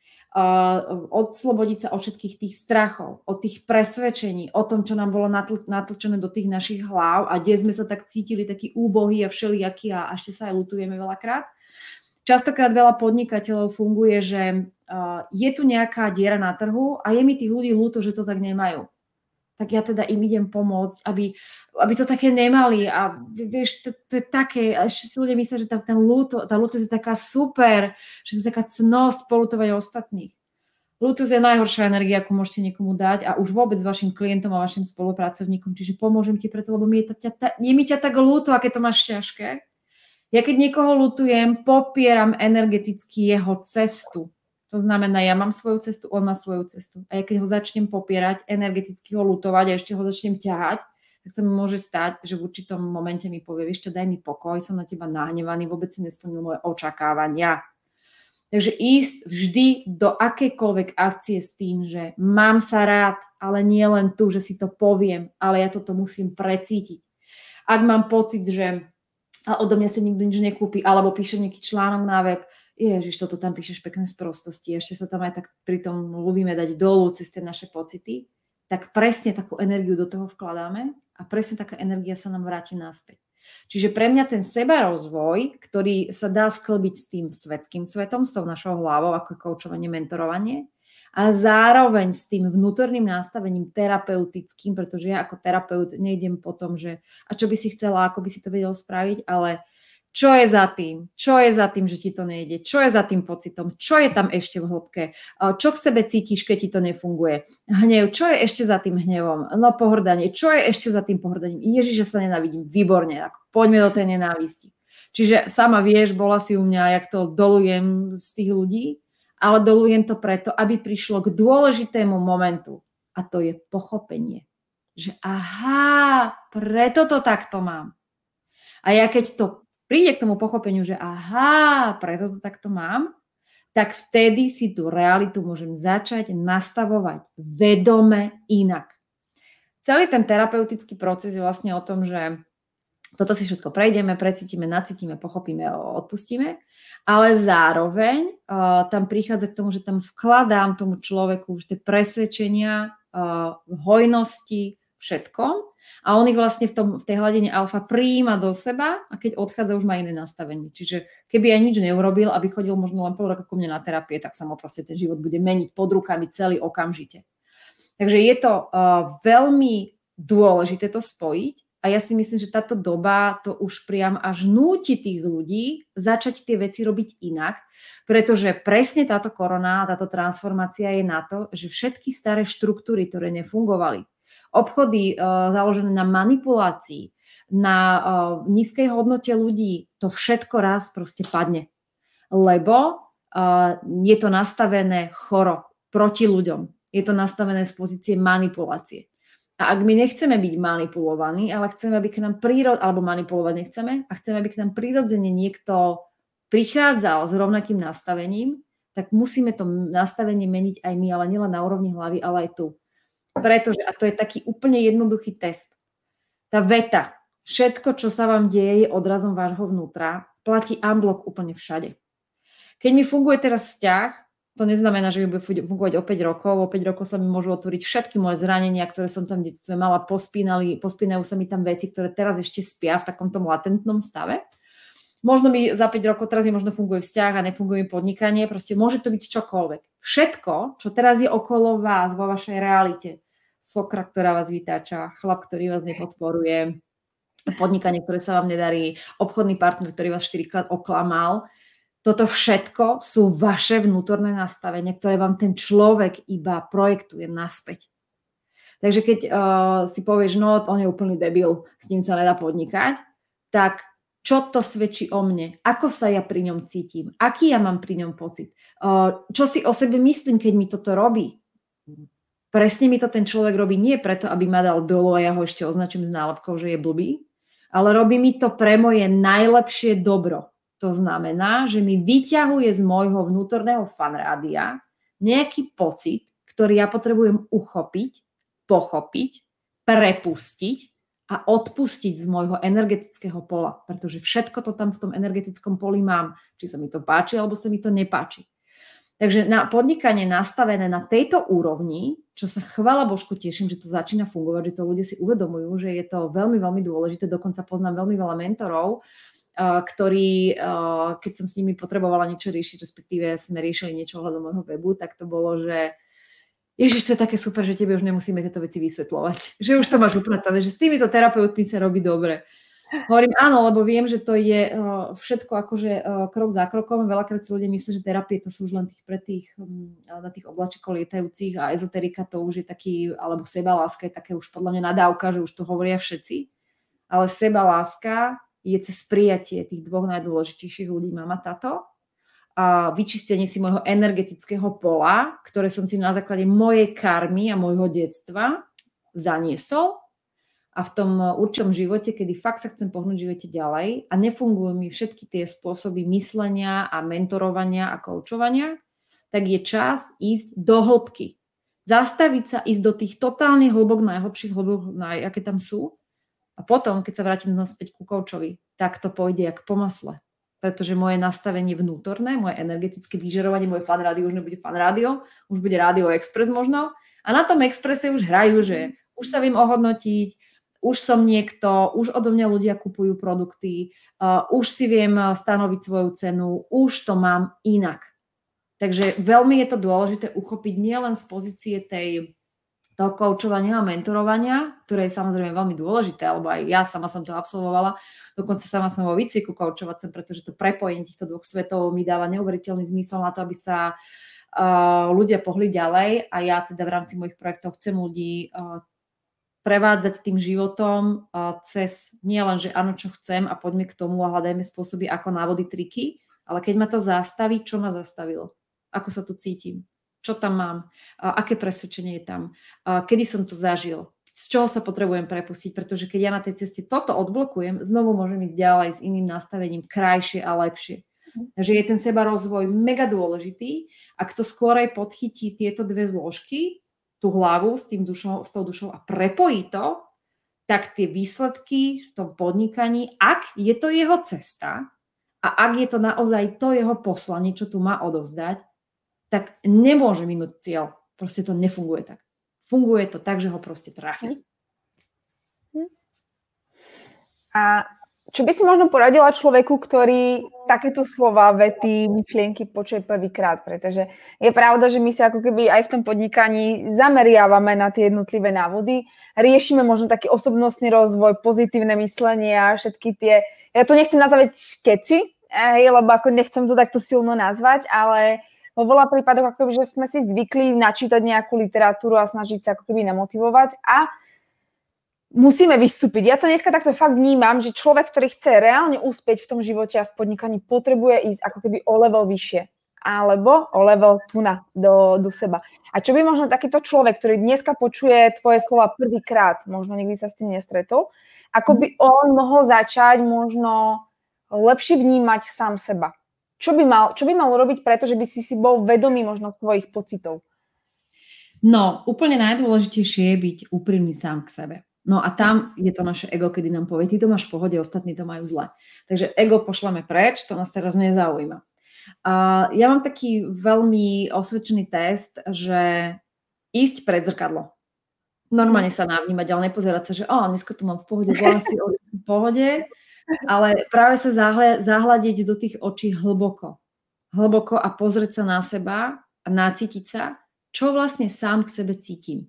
Uh, odslobodiť sa od všetkých tých strachov, od tých presvedčení, o tom, čo nám bolo natl- natlčené do tých našich hlav a kde sme sa tak cítili takí úbohí a všelijakí a ešte sa aj ľutujeme veľakrát. Častokrát veľa podnikateľov funguje, že uh, je tu nejaká diera na trhu a je mi tých ľudí ľúto, že to tak nemajú. Tak ja teda im idem pomôcť, aby, aby to také nemali. A vieš, to, to je také, a ešte si ľudia myslia, že tá, ten ľúto, tá ľútosť je taká super, že to je taká cnosť polutovať ostatných. Ľútosť je najhoršia energia, akú môžete niekomu dať a už vôbec vašim klientom a vašim spolupracovníkom. Čiže pomôžem ti preto, lebo mi je, ta, ta, je mi ťa tak ľúto, aké to máš ťažké. Ja keď niekoho ľutujem, popieram energeticky jeho cestu. To znamená, ja mám svoju cestu, on má svoju cestu. A ja keď ho začnem popierať, energeticky ho ľutovať a ešte ho začnem ťahať, tak sa mi môže stať, že v určitom momente mi povie, vieš čo, daj mi pokoj, som na teba nahnevaný, vôbec si nesplnil moje očakávania. Takže ísť vždy do akejkoľvek akcie s tým, že mám sa rád, ale nie len tu, že si to poviem, ale ja toto musím precítiť. Ak mám pocit, že a odo mňa si nikto nič nekúpi, alebo píšem nejaký článok na web, ježiš, toto tam píšeš pekné sprostosti, ešte sa tam aj tak pri tom ľúbime dať dolu cez tie naše pocity, tak presne takú energiu do toho vkladáme a presne taká energia sa nám vráti naspäť. Čiže pre mňa ten sebarozvoj, ktorý sa dá sklbiť s tým svetským svetom, s tou našou hlavou, ako je koučovanie, mentorovanie, a zároveň s tým vnútorným nastavením terapeutickým, pretože ja ako terapeut nejdem po tom, že a čo by si chcela, ako by si to vedel spraviť, ale čo je za tým, čo je za tým, že ti to nejde, čo je za tým pocitom, čo je tam ešte v hĺbke, čo k sebe cítiš, keď ti to nefunguje, hnev, čo je ešte za tým hnevom, no pohrdanie, čo je ešte za tým pohrdaním, Ježiš, že sa nenávidím, výborne, tak poďme do tej nenávisti. Čiže sama vieš, bola si u mňa, jak to dolujem z tých ľudí, ale dolujem to preto, aby prišlo k dôležitému momentu. A to je pochopenie. Že aha, preto to takto mám. A ja keď to príde k tomu pochopeniu, že aha, preto to takto mám, tak vtedy si tú realitu môžem začať nastavovať vedome inak. Celý ten terapeutický proces je vlastne o tom, že toto si všetko prejdeme, precítime, nacítime, pochopíme, odpustíme, ale zároveň uh, tam prichádza k tomu, že tam vkladám tomu človeku už tie presvedčenia uh, hojnosti, všetkom a on ich vlastne v, tom, v tej hladine alfa prijíma do seba a keď odchádza, už má iné nastavenie. Čiže keby aj nič neurobil, aby chodil možno len pol roka ku mne na terapie, tak sa mu proste ten život bude meniť pod rukami celý okamžite. Takže je to uh, veľmi dôležité to spojiť a ja si myslím, že táto doba to už priam až núti tých ľudí začať tie veci robiť inak, pretože presne táto korona, táto transformácia je na to, že všetky staré štruktúry, ktoré nefungovali, obchody uh, založené na manipulácii, na uh, nízkej hodnote ľudí, to všetko raz proste padne. Lebo uh, je to nastavené choro proti ľuďom. Je to nastavené z pozície manipulácie. A ak my nechceme byť manipulovaní, ale chceme, aby k nám prírod, alebo manipulovať nechceme, a chceme, aby k nám prirodzene niekto prichádzal s rovnakým nastavením, tak musíme to nastavenie meniť aj my, ale nielen na úrovni hlavy, ale aj tu. Pretože, a to je taký úplne jednoduchý test, tá veta, všetko, čo sa vám deje, je odrazom vášho vnútra, platí unblock úplne všade. Keď mi funguje teraz vzťah, to neznamená, že mi bude fungovať o päť rokov. O päť rokov sa mi môžu otvoriť všetky moje zranenia, ktoré som tam v detstve mala, pospínali, pospínajú sa mi tam veci, ktoré teraz ešte spia v takomto latentnom stave. Možno mi za päť rokov, teraz mi možno funguje vzťah a nefunguje mi podnikanie, proste môže to byť čokoľvek. Všetko, čo teraz je okolo vás, vo vašej realite, svokra, ktorá vás vytáča, chlap, ktorý vás nepodporuje, podnikanie, ktoré sa vám nedarí, obchodný partner, ktorý vás štyrikrát oklamal, toto všetko sú vaše vnútorné nastavenia, ktoré vám ten človek iba projektuje naspäť. Takže keď uh, si povieš, no on je úplný debil, s ním sa nedá podnikať, tak čo to svedčí o mne? Ako sa ja pri ňom cítim? Aký ja mám pri ňom pocit? Uh, čo si o sebe myslím, keď mi toto robí? Presne mi to ten človek robí nie preto, aby ma dal dolu a ja ho ešte označím s nálepkou, že je blbý, ale robí mi to pre moje najlepšie dobro. To znamená, že mi vyťahuje z môjho vnútorného fanrádia nejaký pocit, ktorý ja potrebujem uchopiť, pochopiť, prepustiť a odpustiť z môjho energetického pola, pretože všetko to tam v tom energetickom poli mám, či sa mi to páči, alebo sa mi to nepáči. Takže na podnikanie nastavené na tejto úrovni, čo sa chvála Božku teším, že to začína fungovať, že to ľudia si uvedomujú, že je to veľmi, veľmi dôležité, dokonca poznám veľmi veľa mentorov, ktorí, keď som s nimi potrebovala niečo riešiť, respektíve sme riešili niečo ohľadom môjho webu, tak to bolo, že Ježiš, to je také super, že tebe už nemusíme tieto veci vysvetľovať. Že už to máš upratané, že s týmito terapeutmi sa robí dobre. Hovorím áno, lebo viem, že to je všetko akože krok za krokom. Veľakrát si ľudia myslí, že terapie to sú už len tých pre tých, na tých oblačikov lietajúcich a ezoterika to už je taký, alebo sebaláska je také už podľa mňa nadávka, že už to hovoria všetci. Ale sebaláska je cez prijatie tých dvoch najdôležitejších ľudí, mama, tato, a vyčistenie si môjho energetického pola, ktoré som si na základe mojej karmy a môjho detstva zaniesol a v tom určitom živote, kedy fakt sa chcem pohnúť v živote ďalej a nefungujú mi všetky tie spôsoby myslenia a mentorovania a koučovania, tak je čas ísť do hĺbky. Zastaviť sa, ísť do tých totálnych hĺbok, najhlbších hĺbok, aké tam sú. A potom, keď sa vrátim naspäť ku koučovi, tak to pôjde jak po masle. Pretože moje nastavenie vnútorné, moje energetické vyžarovanie, moje fan rádio už nebude fan rádio, už bude rádio Express možno. A na tom Expresse už hrajú, že už sa viem ohodnotiť, už som niekto, už odo mňa ľudia kupujú produkty, uh, už si viem stanoviť svoju cenu, už to mám inak. Takže veľmi je to dôležité uchopiť nielen z pozície tej toho koučovania a mentorovania, ktoré je samozrejme veľmi dôležité, alebo aj ja sama som to absolvovala, dokonca sama som vo výcviku koučovacom, pretože to prepojenie týchto dvoch svetov mi dáva neuveriteľný zmysel na to, aby sa uh, ľudia pohli ďalej a ja teda v rámci mojich projektov chcem ľudí uh, prevádzať tým životom uh, cez nie len, že áno, čo chcem a poďme k tomu a hľadajme spôsoby, ako návody, triky, ale keď ma to zastaví, čo ma zastavilo? Ako sa tu cítim? Čo tam mám, aké presvedčenie je tam, kedy som to zažil, z čoho sa potrebujem prepustiť, pretože keď ja na tej ceste toto odblokujem, znovu môžem ísť ďalej s iným nastavením, krajšie a lepšie. Takže je ten seba rozvoj mega dôležitý a kto skôr aj podchytí tieto dve zložky, tú hlavu s, tým dušou, s tou dušou a prepojí to, tak tie výsledky v tom podnikaní, ak je to jeho cesta a ak je to naozaj to jeho poslanie, čo tu má odovzdať, tak nemôže minúť cieľ. Proste to nefunguje tak. Funguje to tak, že ho proste trafi. A čo by si možno poradila človeku, ktorý takéto slova, vety, myšlienky počuje prvýkrát? Pretože je pravda, že my sa ako keby aj v tom podnikaní zameriavame na tie jednotlivé návody, riešime možno taký osobnostný rozvoj, pozitívne myslenie a všetky tie, ja to nechcem nazvať keci, lebo ako nechcem to takto silno nazvať, ale vo veľa prípadoch, ako keby, že sme si zvykli načítať nejakú literatúru a snažiť sa ako keby namotivovať a musíme vystúpiť. Ja to dneska takto fakt vnímam, že človek, ktorý chce reálne úspieť v tom živote a v podnikaní, potrebuje ísť ako keby o level vyššie. Alebo o level tuna do, do seba. A čo by možno takýto človek, ktorý dneska počuje tvoje slova prvýkrát, možno nikdy sa s tým nestretol, ako by on mohol začať možno lepšie vnímať sám seba? Čo by mal, čo by mal urobiť, pretože by si si bol vedomý možno svojich pocitov? No, úplne najdôležitejšie je byť úprimný sám k sebe. No a tam je to naše ego, kedy nám povie, ty to máš v pohode, ostatní to majú zle. Takže ego pošleme preč, to nás teraz nezaujíma. Uh, ja mám taký veľmi osvedčený test, že ísť pred zrkadlo. Normálne sa navnímať, ale nepozerať sa, že oh, dneska tu mám v pohode vlasy, v pohode, ale práve sa zahľa, zahľadiť do tých očí hlboko. Hlboko a pozrieť sa na seba a nacítiť sa, čo vlastne sám k sebe cítim.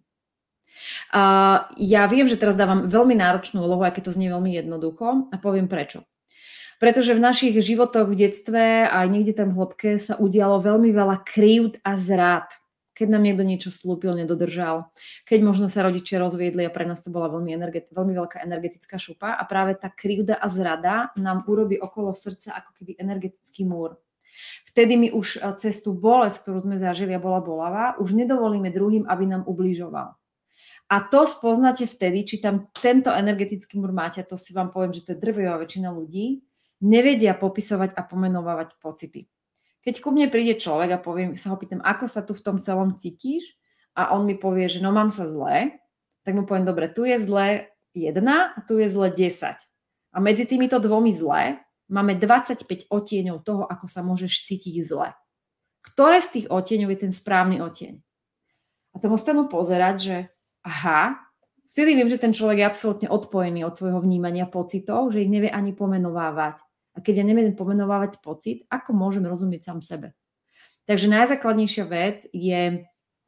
Uh, ja viem, že teraz dávam veľmi náročnú úlohu, aj keď to znie veľmi jednoducho a poviem prečo. Pretože v našich životoch v detstve aj niekde tam v hĺbke sa udialo veľmi veľa krivd a zrád. Keď nám niekto niečo slúbil, nedodržal. Keď možno sa rodičia rozviedli a pre nás to bola veľmi, energeti- veľmi veľká energetická šupa a práve tá krivda a zrada nám urobí okolo srdca ako keby energetický múr. Vtedy my už cez tú bolesť, ktorú sme zažili a bola bolavá, už nedovolíme druhým, aby nám ubližoval. A to spoznáte vtedy, či tam tento energetický múr máte, to si vám poviem, že to je drvivá väčšina ľudí, nevedia popisovať a pomenovať pocity. Keď ku mne príde človek a poviem, sa ho pýtam, ako sa tu v tom celom cítiš a on mi povie, že no mám sa zle, tak mu poviem, dobre, tu je zle jedna a tu je zle desať. A medzi týmito dvomi zle máme dvadsaťpäť odtieňov toho, ako sa môžeš cítiť zle. Ktoré z tých odtieňov je ten správny odtieň? A tomu stanú pozerať, že aha, vtedy viem, že ten človek je absolútne odpojený od svojho vnímania pocitov, že ich nevie ani pomenovávať. A keď ja neviem pomenovávať pocit, ako môžem rozumieť sám sebe? Takže najzákladnejšia vec je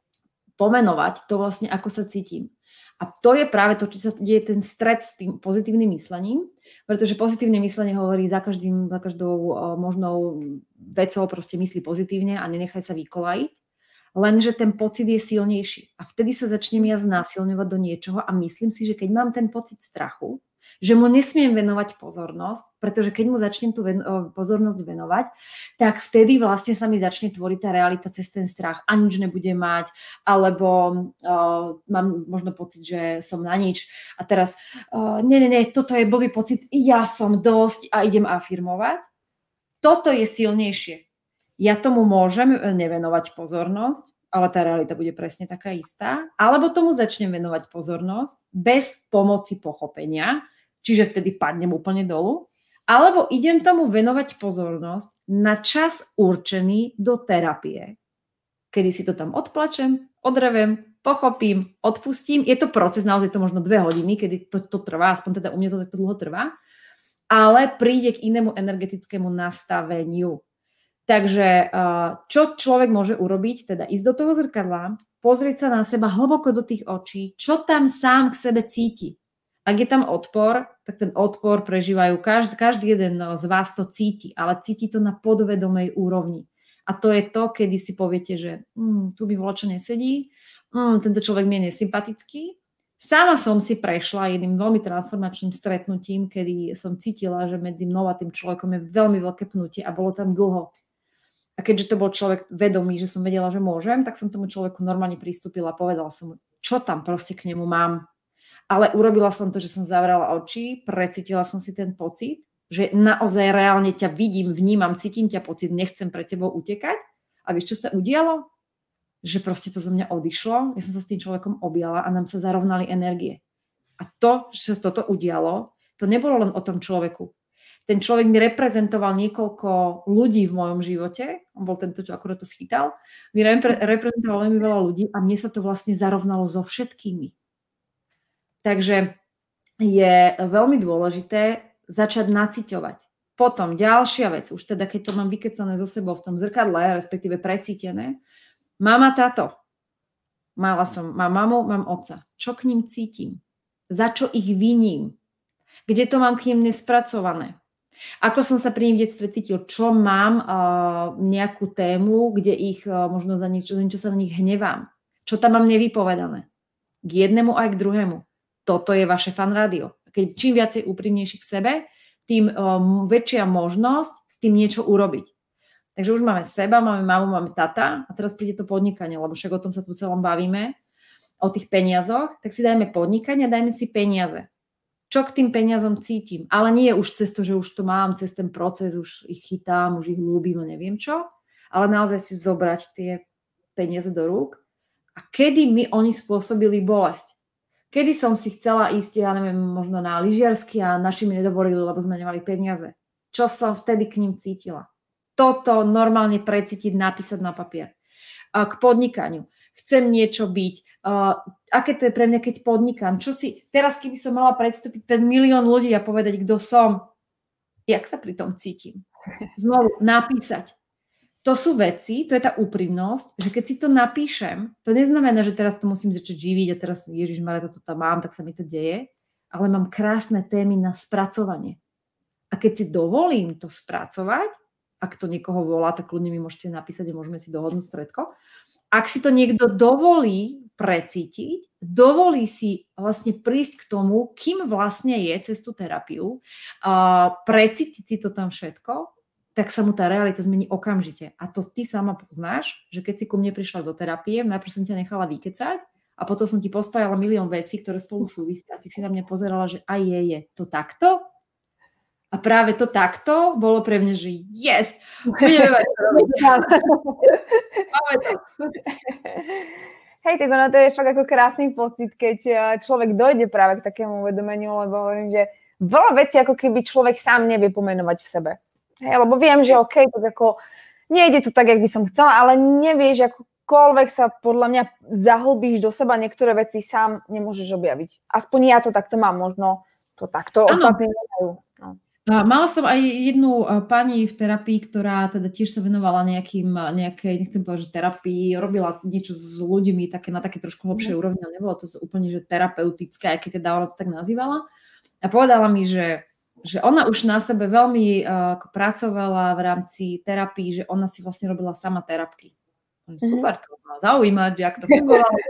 pomenovať to vlastne, ako sa cítim. A to je práve to, či sa deje ten stret s tým pozitívnym myslením, pretože pozitívne myslenie hovorí za, každým, za každou možnou vecou proste myslí pozitívne a nenechaj sa vykolajiť. Lenže ten pocit je silnejší. A vtedy sa začnem ja znásilňovať do niečoho a myslím si, že keď mám ten pocit strachu, že mu nesmiem venovať pozornosť, pretože keď mu začnem tú ven- pozornosť venovať, tak vtedy vlastne sa mi začne tvoriť tá realita cez ten strach a nič nebude mať, alebo uh, mám možno pocit, že som na nič a teraz uh, nie, nie, nie, toto je blbý pocit, ja som dosť a idem afirmovať. Toto je silnejšie. Ja tomu môžem nevenovať pozornosť, ale tá realita bude presne taká istá. Alebo tomu začnem venovať pozornosť bez pomoci pochopenia, čiže vtedy padnem úplne dolu. Alebo idem tomu venovať pozornosť na čas určený do terapie, kedy si to tam odplačem, odrevem, pochopím, odpustím. Je to proces, naozaj to možno dve hodiny, kedy to, to trvá, aspoň teda u mňa to takto dlho trvá, ale príde k inému energetickému nastaveniu. Takže čo človek môže urobiť, teda ísť do toho zrkadla, pozrieť sa na seba hlboko do tých očí, čo tam sám k sebe cíti. Ak je tam odpor, tak ten odpor prežívajú, každý, každý jeden z vás to cíti, ale cíti to na podvedomej úrovni. A to je to, kedy si poviete, že hm, tu by volačo nesedí, hm, tento človek mi je nesympatický. Sama som si prešla jedným veľmi transformačným stretnutím, kedy som cítila, že medzi mnou a tým človekom je veľmi veľké pnutie a bolo tam dlho. A keďže to bol človek vedomý, že som vedela, že môžem, tak som tomu človeku normálne pristúpila a povedala som mu, čo tam proste k nemu mám. Ale urobila som to, že som zavrela oči, precítila som si ten pocit, že naozaj reálne ťa vidím, vnímam, cítim ťa pocit, nechcem pre tebou utekať. A vieš, čo sa udialo? Že proste to zo mňa odišlo, ja som sa s tým človekom objala a nám sa zarovnali energie. A to, že sa toto udialo, to nebolo len o tom človeku. Ten človek mi reprezentoval niekoľko ľudí v mojom živote, on bol tento, čo akurát to schytal, mi repre- reprezentoval veľmi veľa ľudí a mne sa to vlastne zarovnalo so všetkými. Takže je veľmi dôležité začať naciťovať. Potom ďalšia vec, už teda keď to mám vykecané zo sebou v tom zrkadle, respektíve precítené, mama, táto, mala som, mám mamu, mám otca. Čo k ním cítim? Za čo ich viním? Kde to mám k ním nespracované? Ako som sa pri nich v detstve cítil? Čo mám uh, nejakú tému, kde ich uh, možno za niečo, za niečo sa na nich hnevám? Čo tam mám nevypovedané? K jednému aj k druhému. Toto je vaše fan rádio. Keď čím viacej úprimnejší k sebe, tým um, väčšia možnosť s tým niečo urobiť. Takže už máme seba, máme mamu, máme tata a teraz príde to podnikanie, lebo však o tom sa tu celom bavíme, o tých peniazoch, tak si dajme podnikanie a dajme si peniaze. Čo k tým peniazom cítim? Ale nie už cez to, že už to mám, cez ten proces, už ich chytám, už ich ľúbim a neviem čo, ale naozaj si zobrať tie peniaze do rúk a kedy mi oni spôsobili bolesť. Kedy som si chcela ísť, ja neviem, možno na lyžiarsky a naši mi nedovolili, lebo sme nemali peniaze. Čo som vtedy k ním cítila? Toto normálne precítiť, napísať na papier. K podnikaniu. Chcem niečo byť. Uh, aké to je pre mňa, keď podnikám? Čo si, teraz keby som mala predstúpiť päť milión ľudí a povedať, kto som, jak sa pri tom cítim? Znovu, napísať. To sú veci, to je tá úprimnosť, že keď si to napíšem, to neznamená, že teraz to musím začať živiť a teraz Ježišmarja, toto tam mám, tak sa mi to deje, ale mám krásne témy na spracovanie. A keď si dovolím to spracovať, ak to niekoho volá, tak ľudne mi môžete napísať a môžeme si dohodnúť stredko. Ak si to niekto dovolí precítiť, dovolí si vlastne prísť k tomu, kým vlastne je cez tú terapiu, uh, precítiť si to tam všetko, tak sa mu tá realita zmení okamžite. A to ty sama poznáš, že keď si ku mne prišla do terapie, najprv som ťa nechala vykecať a potom som ti pospájala milión vecí, ktoré spolu súvisia a ty si na mňa pozerala, že aj je, je to takto? A práve to takto bolo pre mňa, že yes, budeme mať to robiť. Máme to. Hej, tak ono to je fakt ako krásny pocit, keď človek dojde práve k takému uvedomeniu, lebo hovorím, že veľa vecí ako keby človek sám nevie pomenovať v sebe. Hej, lebo viem, že OK, tak ako nejde to tak, jak by som chcela, ale nevieš, akokoľvek sa podľa mňa zahlbíš do seba, niektoré veci sám nemôžeš objaviť. Aspoň ja to takto mám, možno to takto ano. Ostatní nemajú. No. Mala som aj jednu pani v terapii, ktorá teda tiež sa venovala nejakým, nejakej, nechcem povedať, že terapii, robila niečo s ľuďmi také na také trošku hlbšej mm. úrovni, ale nebolo to úplne že terapeutické, aj keď teda ona to tak nazývala. A povedala mi, že že ona už na sebe veľmi uh, pracovala v rámci terapii, že ona si vlastne robila sama terapky. Mm-hmm. Super, to ma zaujíma, jak to fungovalo.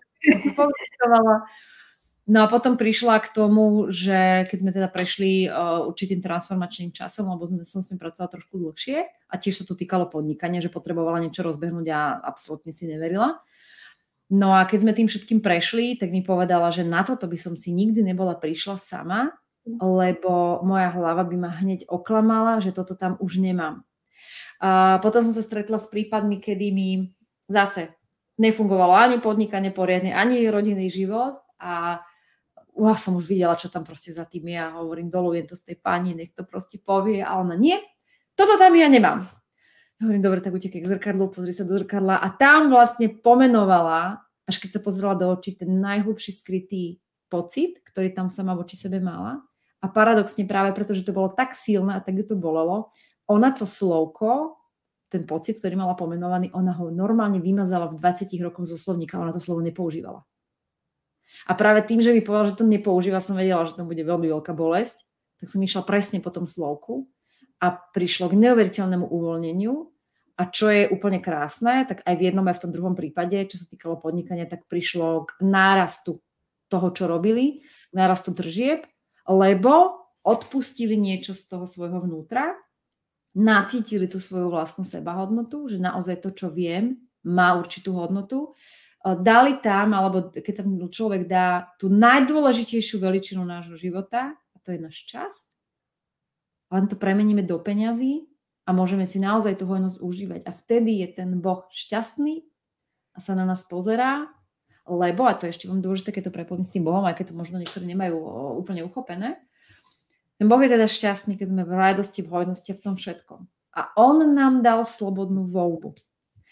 No a potom prišla k tomu, že keď sme teda prešli uh, určitým transformačným časom, lebo sme, som s ním pracovala trošku dlhšie a tiež sa to týkalo podnikania, že potrebovala niečo rozbehnúť a absolútne si neverila. No a keď sme tým všetkým prešli, tak mi povedala, že na toto by som si nikdy nebola prišla sama, lebo moja hlava by ma hneď oklamala, že toto tam už nemám. A potom som sa stretla s prípadmi, kedy mi zase nefungovalo ani podnikanie poriadne, ani rodinný život a uh, som už videla, čo tam proste za tým je a hovorím, dolujem to z tej pani, nech to proste povie a ona nie, toto tam ja nemám. Ja hovorím, dobre, tak utekaj k zrkadlu, pozri sa do zrkadla a tam vlastne pomenovala, až keď sa pozrela do očí, ten najhlbší skrytý pocit, ktorý tam sama voči sebe mala. A paradoxne práve preto, že to bolo tak silné a tak ju to bolelo, ona to slovko, ten pocit, ktorý mala pomenovaný, ona ho normálne vymazala v dvadsiatich rokoch zo slovníka, ona to slovo nepoužívala. A práve tým, že mi povedala, že to nepoužíva, som vedela, že to bude veľmi veľká bolesť, tak som išla presne po tom slovku a prišlo k neuveriteľnému uvoľneniu a čo je úplne krásne, tak aj v jednom, aj v tom druhom prípade, čo sa týkalo podnikania, tak prišlo k nárastu toho, čo robili, k nárastu tržieb, lebo odpustili niečo z toho svojho vnútra, nacítili tú svoju vlastnú sebahodnotu, že naozaj to, čo viem, má určitú hodnotu. Dali tam, alebo keď tam človek dá tú najdôležitejšiu veličinu nášho života, a to je náš čas, len to premeníme do peňazí a môžeme si naozaj tú hojnosť užívať. A vtedy je ten Boh šťastný a sa na nás pozerá, lebo, a to je ešte veľmi dôležité, keď to prepojím s tým Bohom, aj keď to možno niektorí nemajú úplne uchopené, ten Boh je teda šťastný, keď sme v radosti, v hojnosti a v tom všetkom. A on nám dal slobodnú voľbu.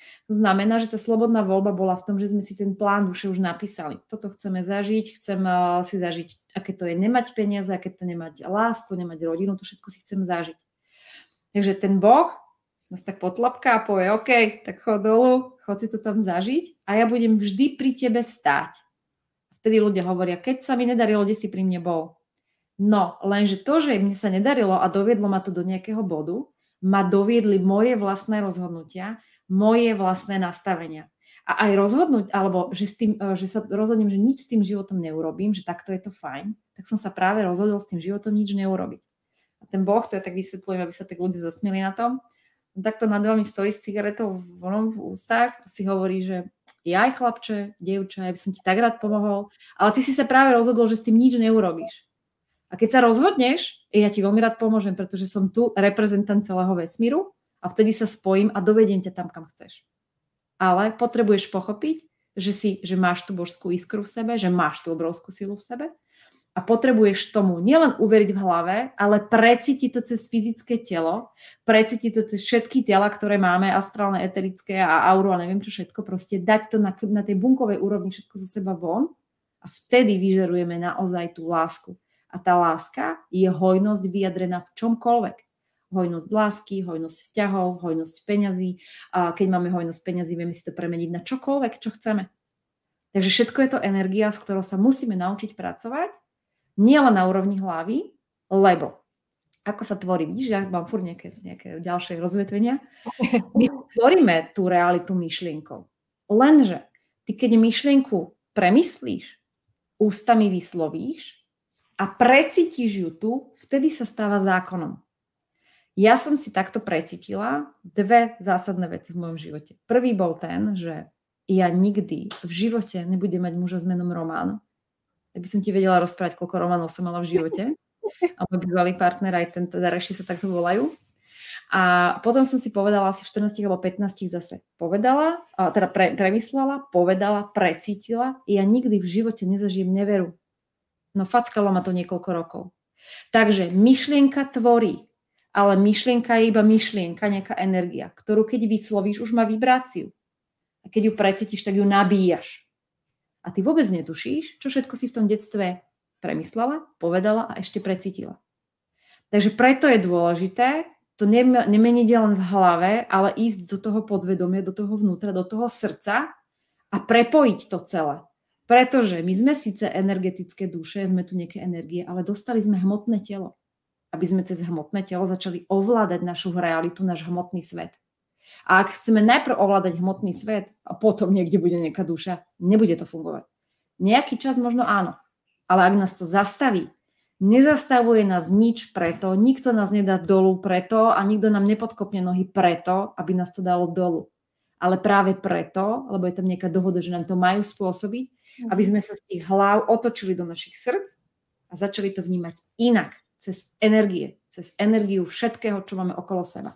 To znamená, že tá slobodná voľba bola v tom, že sme si ten plán duše už napísali. Toto chceme zažiť, chcem si zažiť, aké to je nemať peniaze, aké to nemať lásku, nemať rodinu, to všetko si chcem zažiť. Takže ten Boh nás tak potlapká a povie, OK, tak chod dolu, chod si to tam zažiť a ja budem vždy pri tebe stáť. Vtedy ľudia hovoria, keď sa mi nedarilo, kde si pri mne bol. No, lenže to, že mne sa nedarilo a doviedlo ma to do nejakého bodu, ma doviedli moje vlastné rozhodnutia, moje vlastné nastavenia. A aj rozhodnúť, alebo že, s tým, že sa rozhodnem, že nič s tým životom neurobím, že takto je to fajn, tak som sa práve rozhodol s tým životom nič neurobiť. A ten Boh, to ja tak vysvetľujem, aby sa tak ľudia zasmieli na tom, takto nad vami stojí s cigaretou v, v ústach a si hovorí, že jaj chlapče, dievča, ja by som ti tak rád pomohol, ale ty si sa práve rozhodol, že s tým nič neurobíš. A keď sa rozhodneš, ja ti veľmi rád pomôžem, pretože som tu reprezentant celého vesmíru a vtedy sa spojím a dovediem ťa tam, kam chceš. Ale potrebuješ pochopiť, že, si, že máš tú božskú iskru v sebe, že máš tú obrovskú silu v sebe a potrebuješ tomu nielen uveriť v hlave, ale precítiť to cez fyzické telo, precítiť to cez všetky tela, ktoré máme, astrálne, eterické a auru a neviem čo všetko, proste dať to na, na tej bunkovej úrovni všetko zo seba von a vtedy vyžarujeme naozaj tú lásku. A tá láska je hojnosť vyjadrená v čomkoľvek. Hojnosť lásky, hojnosť vzťahov, hojnosť peňazí. A keď máme hojnosť peňazí, vieme si to premeniť na čokoľvek, čo chceme. Takže všetko je to energia, s ktorou sa musíme naučiť pracovať, nielen na úrovni hlavy, lebo ako sa tvorí, vidíš, ja mám furt nejaké, nejaké ďalšie rozvetvenia, my tvoríme tú realitu myšlienkou. Lenže ty, keď myšlienku premyslíš, ústami vyslovíš, a precítiš ju tu, vtedy sa stáva zákonom. Ja som si takto precítila dve zásadné veci v mojom živote. Prvý bol ten, že ja nikdy v živote nebudem mať muža s menom Román. Tak by som ti vedela rozprávať, koľko Románov som mala v živote. A môj bývalý partner, aj ten, teda reši sa takto volajú. A potom som si povedala asi v štrnástich alebo pätnástich zase povedala, teda pre, premyslela, povedala, precítila. Ja nikdy v živote nezažijem neveru. No fackalo ma to niekoľko rokov. Takže myšlienka tvorí, ale myšlienka je iba myšlienka, nejaká energia, ktorú keď vyslovíš, už má vibráciu. A keď ju precítiš, tak ju nabíjaš. A ty vôbec netušíš, čo všetko si v tom detstve premyslela, povedala a ešte precítila. Takže preto je dôležité to nemeniť len v hlave, ale ísť do toho podvedomia, do toho vnútra, do toho srdca a prepojiť to celé. Pretože my sme síce energetické duše, sme tu nejaké energie, ale dostali sme hmotné telo. Aby sme cez hmotné telo začali ovládať našu realitu, náš hmotný svet. A ak chceme najprv ovládať hmotný svet a potom niekde bude nejaká duša, nebude to fungovať. Nejaký čas možno áno, ale ak nás to zastaví, nezastavuje nás nič preto, nikto nás nedá dolu preto a nikto nám nepodkopne nohy preto, aby nás to dalo dolu. Ale práve preto, lebo je tam nejaká dohoda, že nám to majú spôsobiť, aby sme sa z tých hlav otočili do našich srdc a začali to vnímať inak, cez energie, cez energiu všetkého, čo máme okolo seba.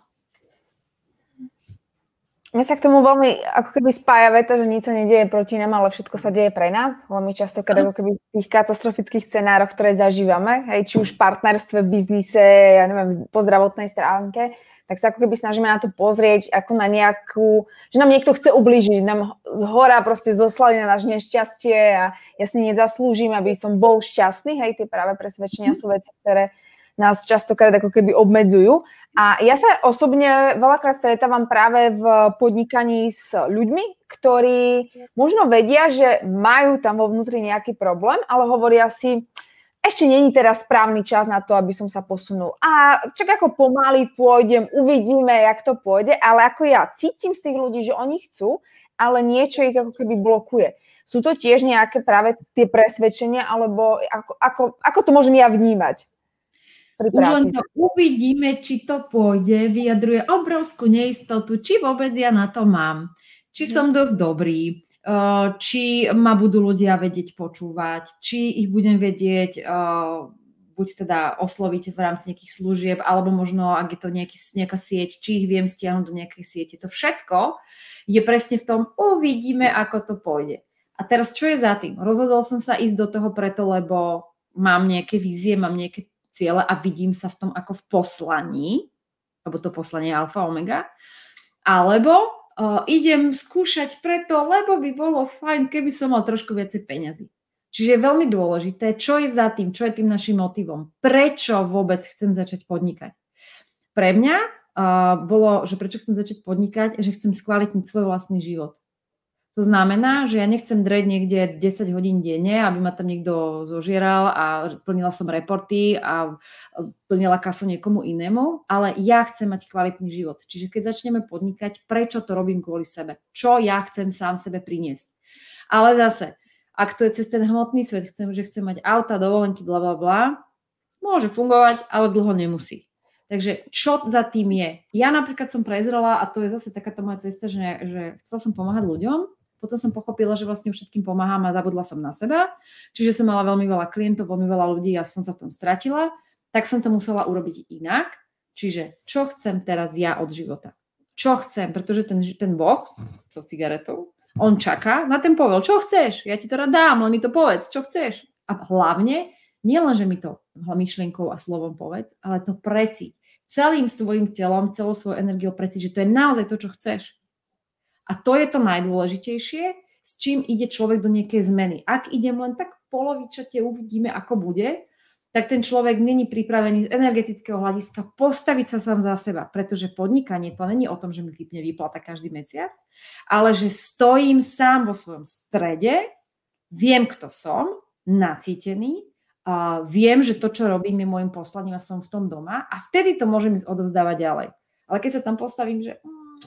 Mne sa k tomu veľmi ako keby spája veta, že nič sa nedieje proti nám, ale všetko sa deje pre nás. Veľmi často, keď ako keby v tých katastrofických scenároch, ktoré zažívame, hej, či už v partnerstve, v biznise, ja neviem, po zdravotnej stránke, tak sa ako keby snažíme na to pozrieť ako na nejakú, že nám niekto chce ublížiť, nám zhora proste zoslali na náš nešťastie a ja si nezaslúžim, aby som bol šťastný, hej, tie práve presvedčenia sú veci, ktoré nás častokrát ako keby obmedzujú. A ja sa osobne veľakrát stretávam práve v podnikaní s ľuďmi, ktorí možno vedia, že majú tam vo vnútri nejaký problém, ale hovoria si, ešte není teraz správny čas na to, aby som sa posunul. A čak ako pomaly pôjdem, uvidíme, jak to pôjde, ale ako ja cítim z tých ľudí, že oni chcú, ale niečo ich ako keby blokuje. Sú to tiež nejaké práve tie presvedčenia, alebo ako, ako, ako to môžem ja vnímať? Už len to uvidíme, či to pôjde, vyjadruje obrovskú neistotu, či vôbec ja na to mám, či som dosť dobrý, či ma budú ľudia vedieť počúvať, či ich budem vedieť buď teda osloviť v rámci nejakých služieb, alebo možno, ak je to nejaký, nejaká sieť, či ich viem stiahnuť do nejakej siete. To všetko je presne v tom, uvidíme, ako to pôjde. A teraz, čo je za tým? Rozhodol som sa ísť do toho preto, lebo mám nejaké vízie, mám nejaké ciele a vidím sa v tom ako v poslaní, lebo to poslanie je alfa, omega, alebo uh, idem skúšať preto, lebo by bolo fajn, keby som mal trošku viacej peňazí. Čiže je veľmi dôležité, čo je za tým, čo je tým našim motivom. Prečo vôbec chcem začať podnikať? Pre mňa uh, bolo, že prečo chcem začať podnikať, že chcem skvalitniť svoj vlastný život. To znamená, že ja nechcem dreť niekde desať hodín denne, aby ma tam niekto zožieral a plnila som reporty a plnila kasu niekomu inému, ale ja chcem mať kvalitný život. Čiže keď začneme podnikať, prečo to robím kvôli sebe? Čo ja chcem sám sebe priniesť? Ale zase, ak to je cez ten hmotný svet, chcem, že chcem mať auta, dovolenky, bla bla bla, môže fungovať, ale dlho nemusí. Takže čo za tým je? Ja napríklad som prezrela, a to je zase takáto moja cesta, že, že chcela som pomáhať ľuďom, potom som pochopila, že vlastne všetkým pomáham a zabudla som na seba, čiže som mala veľmi veľa klientov, veľmi veľa ľudí a som sa v tom stratila, tak som to musela urobiť inak. Čiže čo chcem teraz ja od života? Čo chcem? Pretože ten, ten Boh s tou cigaretou, on čaká na ten povel. Čo chceš? Ja ti to rád dám, len mi to povedz. Čo chceš? A hlavne, nie len, že mi to myšlienkou a slovom povedz, ale to precíť. Celým svojim telom, celou svojou energiou precíť, že to je naozaj to, čo chceš. A to je to najdôležitejšie, s čím ide človek do nejakej zmeny. Ak idem len tak polovičate, uvidíme, ako bude, tak ten človek není pripravený z energetického hľadiska postaviť sa sám za seba, pretože podnikanie to není o tom, že mi vypne výplata každý mesiac, ale že stojím sám vo svojom strede, viem, kto som, nacítený, a viem, že to, čo robím, je môjim poslaním a som v tom doma a vtedy to môžem ísť odovzdávať ďalej. Ale keď sa tam postavím, že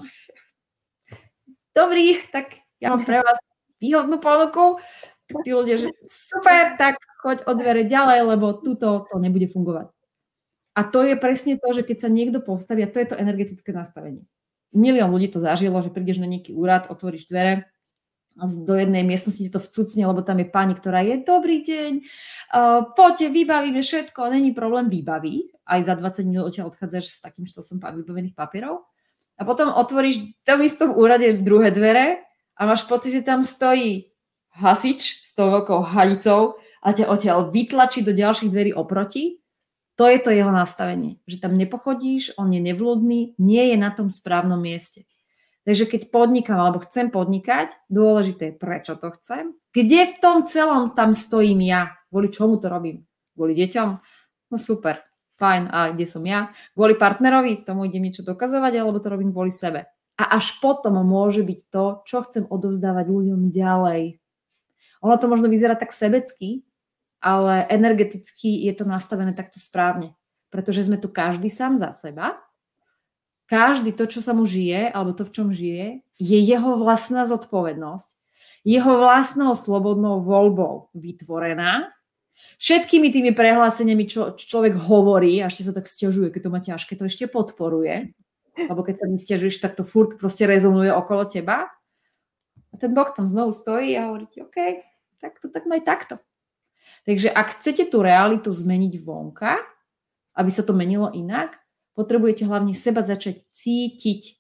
dobrý, tak ja mám pre vás výhodnú ponuku, tak tí ľudia, že super, tak choď od dvere ďalej, lebo tuto to nebude fungovať. A to je presne to, že keď sa niekto postaví, a to je to energetické nastavenie. Milión ľudí to zažilo, že prídeš na nejaký úrad, otvoríš dvere a do jednej miestnosti ti to vcucne, lebo tam je pani, ktorá je dobrý deň, uh, poďte, vybavíme všetko, není problém, vybaví. Aj za dvadsať minút odtiaľ odchádzaš s takým štosom vybavených papierov. A potom otvoríš v tom istom úrade druhé dvere a máš pocit, že tam stojí hasič s tou veľkou halicou a ťa odtiaľ vytlačí do ďalších dverí oproti. To je to jeho nastavenie. Že tam nepochodíš, on je nevľúdny, nie je na tom správnom mieste. Takže keď podnikám alebo chcem podnikať, dôležité je, prečo to chcem. Kde v tom celom tam stojím ja? Kvôli čomu to robím? Kvôli deťom? No super. Fajn, a kde som ja? Kvôli partnerovi, tomu idem niečo dokazovať, alebo to robím kvôli sebe. A až potom môže byť to, čo chcem odovzdávať ľuďom ďalej. Ono to možno vyzerá tak sebecky, ale energeticky je to nastavené takto správne. Pretože sme tu každý sám za seba. Každý to, čo sa mu žije, alebo to, v čom žije, je jeho vlastná zodpovednosť. Jeho vlastnou slobodnou voľbou vytvorená. Všetkými tými prehláseniami, čo človek hovorí, a ešte sa tak sťažuje, keď to má ťažké, to ešte podporuje. Lebo keď sa mi sťažuješ, tak to furt proste rezonuje okolo teba. A ten Boh tam znovu stojí a hovorí ti, OK, tak to tak maj takto. Takže ak chcete tú realitu zmeniť vonka, aby sa to menilo inak, potrebujete hlavne seba začať cítiť.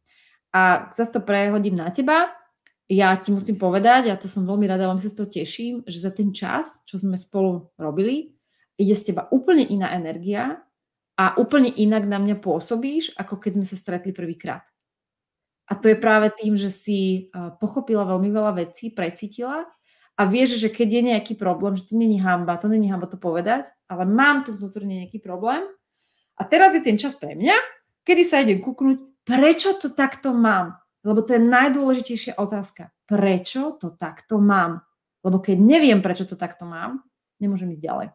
A zase to prehodím na teba. Ja ti musím povedať, a to som veľmi rada, veľmi sa z toho teším, že za ten čas, čo sme spolu robili, ide z teba úplne iná energia a úplne inak na mňa pôsobíš, ako keď sme sa stretli prvýkrát. A to je práve tým, že si pochopila veľmi veľa vecí, precítila a vieš, že keď je nejaký problém, že to není hanba, to není hanba to povedať, ale mám tu vnútorne nejaký problém a teraz je ten čas pre mňa, kedy sa idem kúknuť, prečo to takto mám? Lebo to je najdôležitejšia otázka. Prečo to takto mám? Lebo keď neviem, prečo to takto mám, nemôžem ísť ďalej.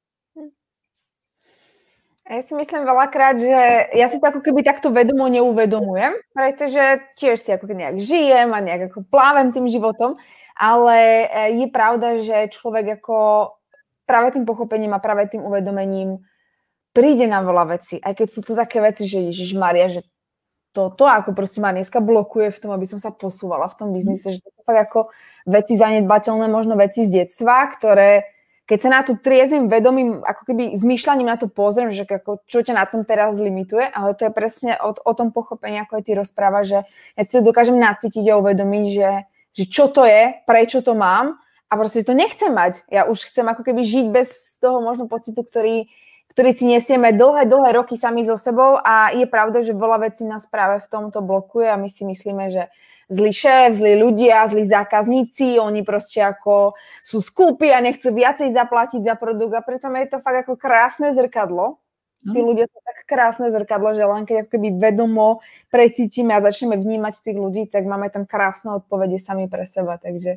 Ja si myslím veľakrát, že ja si to ako keby takto vedomo neuvedomujem, pretože tiež si ako nejak žijem a nejak ako plávem tým životom, ale je pravda, že človek ako práve tým pochopením a práve tým uvedomením príde na veľa vecí. Aj keď sú to také veci, že Ježišmaria, že toto ako proste ma dneska blokuje v tom, aby som sa posúvala v tom biznise, že to sú fakt ako veci zanedbateľné, možno veci z detstva, ktoré keď sa na to triezvým vedomým, ako keby zmýšľaním na to pozriem, že ako, čo ťa na tom teraz limituje, ale to je presne o, o tom pochopení, ako aj ty rozpráva, že ja si to dokážem nacítiť a uvedomiť, že, že čo to je, prečo to mám a proste to nechcem mať. Ja už chcem ako keby žiť bez toho možno pocitu, ktorý ktorý si nesieme dlhé, dlhé roky sami so sebou a je pravda, že veľa vecí nás práve v tomto blokuje a my si myslíme, že zlý šéf, zlí ľudia, zlí zákazníci, oni proste ako sú skúpi a nechcú viacej zaplatiť za produkt a preto je to fakt ako krásne zrkadlo. Tí ľudia sú tak krásne zrkadlo, že len keď ako keby vedomo precítime a začneme vnímať tých ľudí, tak máme tam krásne odpovede sami pre seba, takže...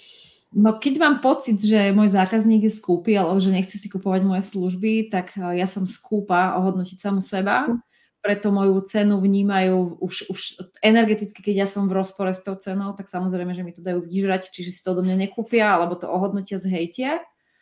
No keď mám pocit, že môj zákazník je skúpy, alebo že nechce si kupovať moje služby, tak ja som skúpa ohodnotiť samu seba, preto moju cenu vnímajú už, už energeticky, keď ja som v rozpore s tou cenou, tak samozrejme, že mi to dajú vyžrať, čiže si to do mňa nekúpia, alebo to ohodnotia zhejtia.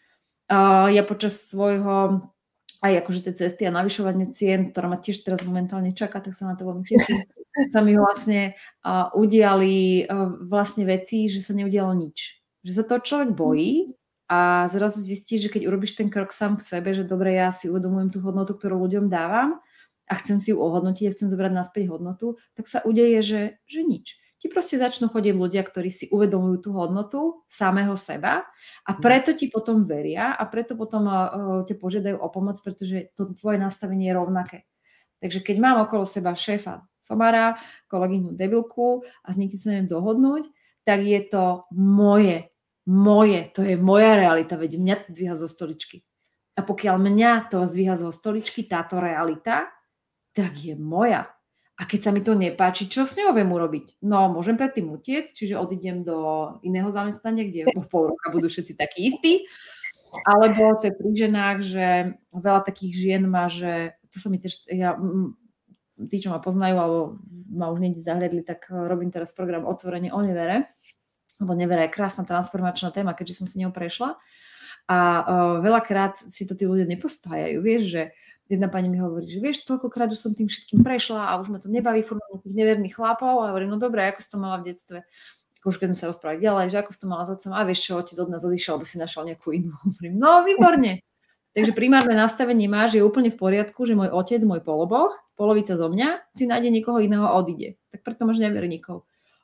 Uh, ja počas svojho aj akože tie cesty a navyšovanie cien, ktorá ma tiež teraz momentálne čaká, tak sa na to veľmi teším. Sa mi vlastne uh, udiali uh, vlastne veci, že sa neudialo nič. Že sa toho človek bojí a zrazu zistí, že keď urobíš ten krok sám k sebe, že dobre, ja si uvedomujem tú hodnotu, ktorú ľuďom dávam a chcem si ju ohodnotiť a chcem zobrať naspäť hodnotu, tak sa udeje, že, že nič. Ti proste začnú chodiť ľudia, ktorí si uvedomujú tú hodnotu samého seba a preto ti potom veria a preto potom uh, ťa požiadajú o pomoc, pretože to tvoje nastavenie je rovnaké. Takže keď mám okolo seba šéfa somára, kolegyňu debilku a s niekým sa neviem dohodnúť, tak je to moje, moje, to je moja realita, veď mňa to dvíha zo stoličky. A pokiaľ mňa to zdvíha zo stoličky, táto realita, tak je moja. A keď sa mi to nepáči, čo s ňou viem urobiť? No, môžem predtým utiecť, čiže odídem do iného zamestnania, kde po pol roka budú všetci takí istí. Alebo to je pri ženách, že veľa takých žien má, že to sa mi tiež, ja, tí, čo ma poznajú, alebo ma už niekde zahľadli, tak robím teraz program Otvorenie o nevere. Lebo nevera je krásna transformačná téma, keďže som si ňou prešla. A uh, veľakrát si to tí ľudia nepospájajú, vieš, že jedna pani mi hovorí, že vieš, toľkokrát už som tým všetkým prešla a už ma to nebaví, furt mám nejakých neverných chlapov a hovorím, no dobré, ako si to mala v detstve? Už keď sme sa rozprávali ďalej, že ako si to mala s otcom a vieš čo, otec od nás odišiel, alebo si našiel nejakú inú. Hovorím, no výborne. Takže primárne nastavenie máš je úplne v poriadku, že môj otec, môj poloboh, polovica zo mňa, si nájde niekoho iného a odíde. Tak preto máš neverníkov.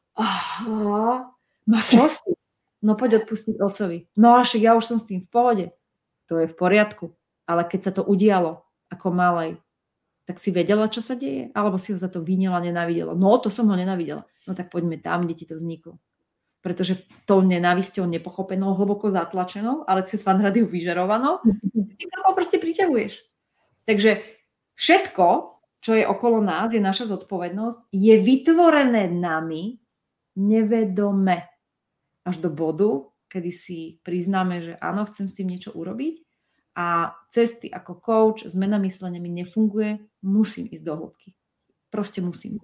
Aha, no čo si? No poď odpustiť otcovi. No ale však ja už som s tým v pohode. To je v poriadku. Ale keď sa to udialo ako malej, tak si vedela, čo sa deje? Alebo si ho za to vinila, nenávidela? No, to som ho nenávidela. No tak poďme tam, kde ti to vzniklo. Pretože tou nenávisťou nepochopenou, hlboko zatlačenou, ale cez Fan Rádiu vyžarovanou, ty to proste priťahuješ. Takže všetko, čo je okolo nás, je naša zodpovednosť, je vytvorené nami nevedome. Až do bodu, kedy si priznáme, že áno, chcem s tým niečo urobiť, a cesty ako coach, zmena myslenia mi nefunguje, musím ísť do hĺbky. Proste musím.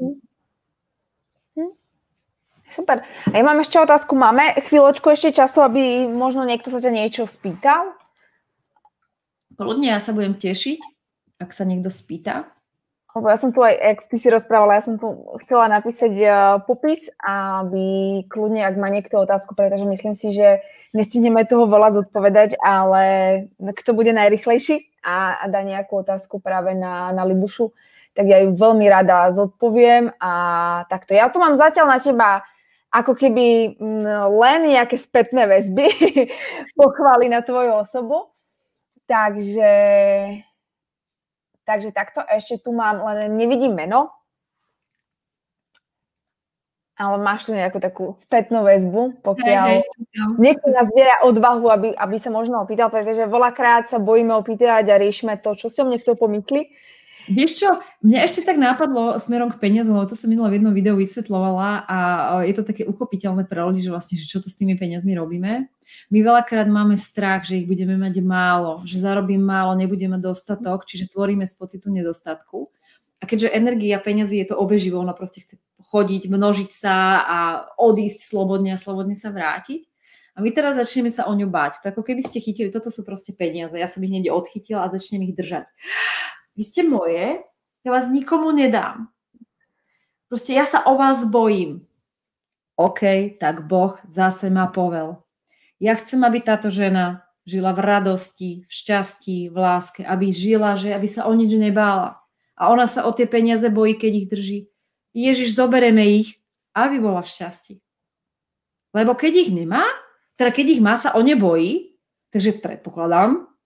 Hm. Super. A ja mám ešte otázku. Máme chvíľočku ešte času, aby možno niekto sa ťa niečo spýtal? Kľudne ja sa budem tešiť, ak sa niekto spýta. Lebo ja som tu aj, ak ty si rozprávala, ja som tu chcela napísať uh, popis, aby kľudne, ak má niekto otázku, pretože myslím si, že nestihneme toho veľa zodpovedať, ale kto bude najrychlejší a, a dá nejakú otázku práve na, na Libušu, tak ja ju veľmi rada zodpoviem. A takto, ja tu mám zatiaľ na teba ako keby m, len nejaké spätné väzby, pochvály na tvoju osobu. Takže... Takže takto, ešte tu mám, len nevidím meno, ale máš tu nejakú takú spätnú väzbu, pokiaľ hey, hey, niekto nás zbiera odvahu, aby, aby sa možno opýtal, pretože veľakrát sa bojíme opýtať a riešime to, čo si o mne kto pomyslí. Vieš čo, mne ešte tak nápadlo smerom k peniazom, lebo to som minula v jednom videu vysvetľovala a je to také uchopiteľné pre ľudí, že vlastne, že čo to s tými peniazmi robíme. My veľakrát máme strach, že ich budeme mať málo, že zarobím málo, nebudeme mať dostatok, čiže tvoríme z pocitu nedostatku. A keďže energia peniazy je to obeživo, ona proste chce chodiť, množiť sa a odísť slobodne a slobodne sa vrátiť. A my teraz začneme sa o ňu báť. To ako keby ste chytili, toto sú proste peniaze, ja som ich niekde odchytila a začnem ich držať. Vy ste moje, ja vás nikomu nedám. Proste ja sa o vás bojím. OK, tak Boh zase má povel. Ja chcem, aby táto žena žila v radosti, v šťastí, v láske, aby žila, že aby sa o nič nebála. A ona sa o tie peniaze bojí, keď ich drží. Ježiš, zobereme ich, aby bola v šťastí. Lebo keď ich nemá, teda keď ich má, sa o ne bojí, takže predpokladám,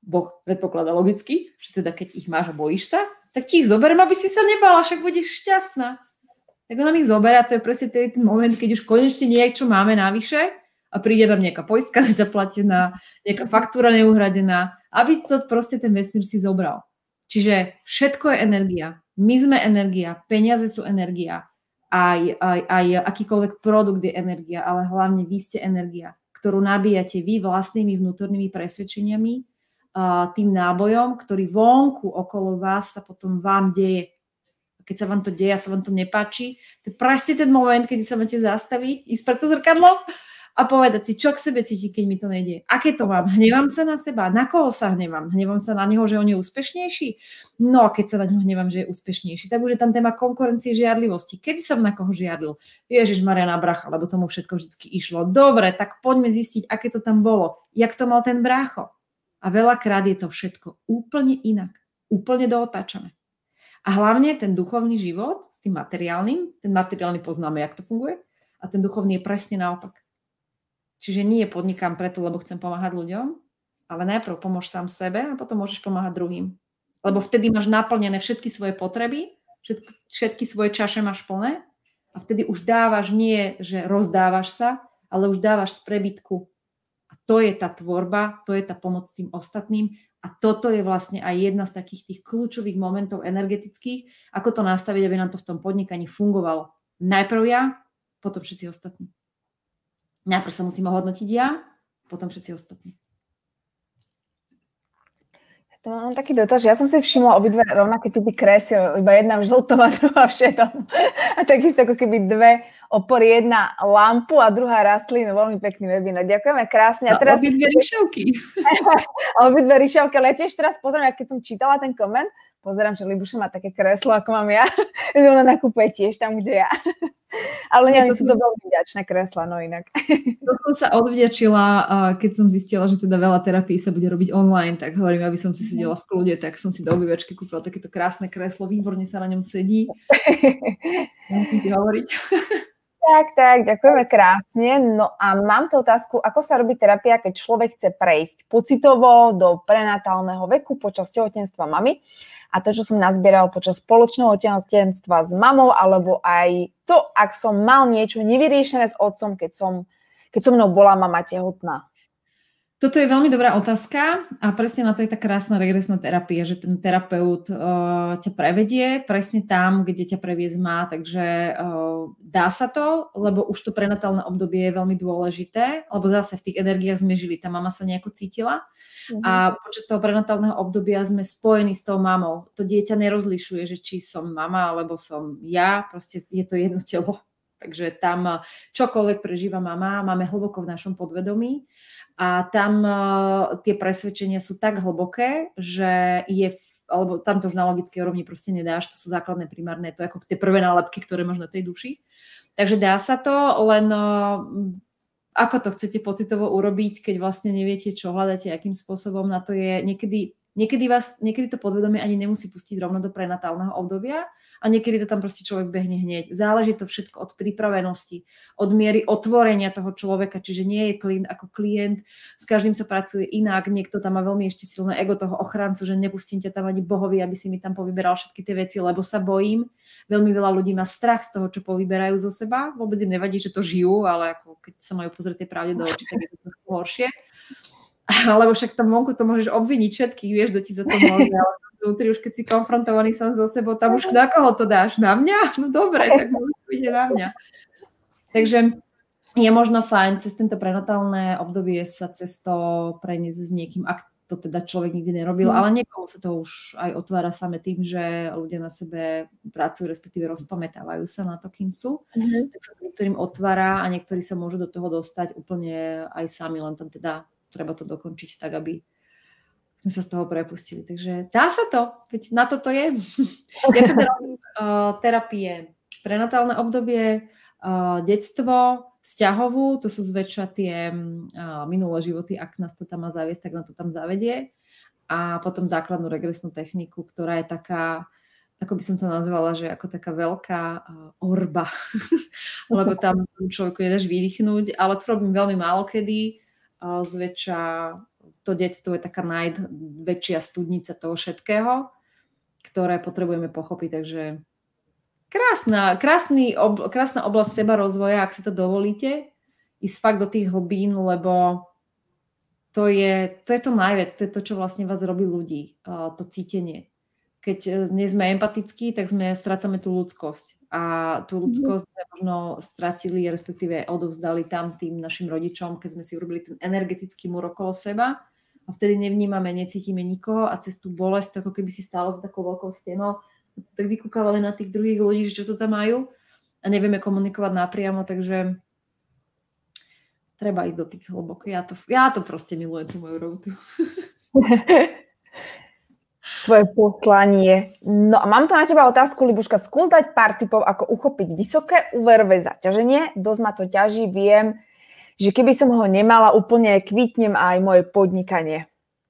Boh predpokladá logicky, že teda keď ich máš a bojíš sa, tak ti ich zoberiem, aby si sa nebala, však budeš šťastná. Tak on nám ich zoberie a to je presne ten moment, keď už konečne niečo máme navyše a príde nám nejaká poistka nezaplatená, nejaká faktúra neuhradená, aby to proste ten vesmír si zobral. Čiže všetko je energia. My sme energia, peniaze sú energia, aj, aj, aj akýkoľvek produkt je energia, ale hlavne vy ste energia, ktorú nabíjate vy vlastnými vnútornými presvedčeniami, tým nábojom, ktorý vonku okolo vás sa potom vám deje. Keď sa vám to deje a sa vám to nepáči, to je presne ten moment, kedy sa máte zastaviť, ísť pre to zrkadlo a povedať si, čo k sebe cíti, keď mi to nejde. Aké to mám? Hnevám sa na seba? Na koho sa hnevám? Hnevám sa na neho, že on je úspešnejší? No a keď sa na neho hnevám, že je úspešnejší, tak bude tam téma konkurencie žiarlivosti. Kedy som na koho žiadlil? Ježiš Mariana Bracha, lebo tomu všetko vždycky išlo. Dobre, tak poďme zistiť, aké to tam bolo. Jak to mal ten brácho? A veľakrát je to všetko úplne inak. Úplne dootáčame. A hlavne ten duchovný život s tým materiálnym, ten materiálny poznáme, jak to funguje, a ten duchovný je presne naopak. Čiže nie podnikám preto, lebo chcem pomáhať ľuďom, ale najprv pomôž sám sebe a potom môžeš pomáhať druhým. Lebo vtedy máš naplnené všetky svoje potreby, všetky, všetky svoje čaše máš plné a vtedy už dávaš nie, že rozdávaš sa, ale už dávaš z prebytku. A to je tá tvorba, to je tá pomoc tým ostatným. A toto je vlastne aj jedna z takých tých kľúčových momentov energetických, ako to nastaviť, aby nám to v tom podnikaní fungovalo. Najprv ja, potom všetci ostatní. Najprv sa musím ohodnotiť ja, potom všetci ostatní. To mám taký dotaz, že ja som si všimla obidve rovnaké typy kresiel, iba jedna v žltom a druhá v šedom. A takisto ako keby dve opory, jedna lampu a druhá rastlinu. Veľmi pekný webinár. Ďakujeme krásne. A teraz... obidve ryšavky. obidve ryšavky, ale ja tiež teraz pozriem, keď som čítala ten koment, pozerám, že Libuša má také kreslo, ako mám ja, že ona nakúpuje tiež tam, kde ja. Ale nie, sú to veľmi vďačné kresla, no inak. To som sa odvďačila, keď som zistila, že teda veľa terapií sa bude robiť online, tak hovorím, aby som si sedela v kľude, tak som si do obývačky kúpila takéto krásne kreslo, výborne sa na ňom sedí. Musím ti hovoriť. Tak, tak, ďakujeme krásne. No a mám tú otázku, ako sa robí terapia, keď človek chce prejsť pocitovo do prenatálneho veku počas tehotenstva mamy a to, čo som nazbieral počas spoločného tehotenstva s mamou, alebo aj to, ak som mal niečo nevyriešené s otcom, keď som, keď so mnou bola mama tehotná. Toto je veľmi dobrá otázka a presne na to je tá krásna regresná terapia, že ten terapeut uh, ťa prevedie presne tam, kde ťa previesť má, takže uh, dá sa to, lebo už to prenatálne obdobie je veľmi dôležité, lebo zase v tých energiách sme žili, tá mama sa nejako cítila uh-huh. a počas toho prenatálneho obdobia sme spojení s tou mamou. To dieťa nerozlišuje, že či som mama alebo som ja, proste je to jedno telo. Takže tam čokoľvek prežíva mama, máme hlboko v našom podvedomí. A tam uh, tie presvedčenia sú tak hlboké, že je, alebo tam to už na logickej úrovni proste nedáš, to sú základné primárne, to je ako tie prvé nálepky, ktoré máš na tej duši. Takže dá sa to, len uh, ako to chcete pocitovo urobiť, keď vlastne neviete, čo hľadáte, akým spôsobom, na to je niekedy, niekedy vás, niekedy to podvedomie ani nemusí pustiť rovno do prenatálneho obdobia, a niekedy to tam proste človek behne hneď. Záleží to všetko od pripravenosti, od miery otvorenia toho človeka, čiže nie je klient ako klient, s každým sa pracuje inak, niekto tam má veľmi ešte silné ego toho ochrancu, že nepustím ťa tam ani Bohovi, aby si mi tam povyberal všetky tie veci, lebo sa bojím. Veľmi veľa ľudí má strach z toho, čo povyberajú zo seba, vôbec im nevadí, že to žijú, ale ako keď sa majú pozrieť tej pravde do očí, tak je to trošku horšie. Lebo však tam vonku to môžeš obviniť všetkých, vieš, kto ti za to môže, ale vnútri už keď si konfrontovaný sám so sebou, tam už na koho to dáš? Na mňa? No dobre, tak to ide na mňa. Takže je možno fajn cez tento prenatálne obdobie sa cez to preniesť s niekým, ak to teda človek nikdy nerobil, mm. ale niekomu sa to už aj otvára same tým, že ľudia na sebe pracujú, respektíve rozpamätávajú sa na to, kým sú. Mm. Tak sa to niektorým otvára a niektorí sa môžu do toho dostať úplne aj sami, len tam teda treba to dokončiť tak, aby sme sa z toho prepustili. Takže dá sa to, veď na to to je. Ja teda robím uh, terapie prenatálne obdobie, uh, detstvo, vzťahovú, to sú zväčša tie uh, minulé životy, ak nás to tam má zaviesť, tak na to tam zavedie. A potom základnú regresnú techniku, ktorá je taká, ako by som to nazvala, že ako taká veľká uh, orba. Lebo tam človeku nedáš vydýchnuť, ale to robím veľmi málo kedy. Zväčša to detstvo je taká najväčšia studnica toho všetkého, ktoré potrebujeme pochopiť. Takže krásna, krásny, ob, krásna oblasť seba rozvoja, ak si to dovolíte, ísť fakt do tých hlbín, lebo to je to, je to najviac, to je to, čo vlastne vás robí ľudí, to cítenie. Keď nie sme empatickí, tak sme strácame tú ľudskosť. A tú ľudskosť sme možno stratili, respektíve odovzdali tam tým našim rodičom, keď sme si urobili ten energetický múr okolo seba a vtedy nevnímame, necítime nikoho a cez tú bolesť, ako keby si stála za takou veľkou stenou, tak vykúkávali na tých druhých ľudí, že čo to tam majú a nevieme komunikovať napriamo, takže treba ísť do tých hlbok. Ja to, ja to proste milujem, tú moju robotu. Svoje poslanie. No a mám tu na teba otázku, Libuška, skús dať pár tipov, ako uchopiť vysoké úverové zaťaženie. Dosť ma to ťaží, viem, že keby som ho nemala, úplne kvitnem aj moje podnikanie.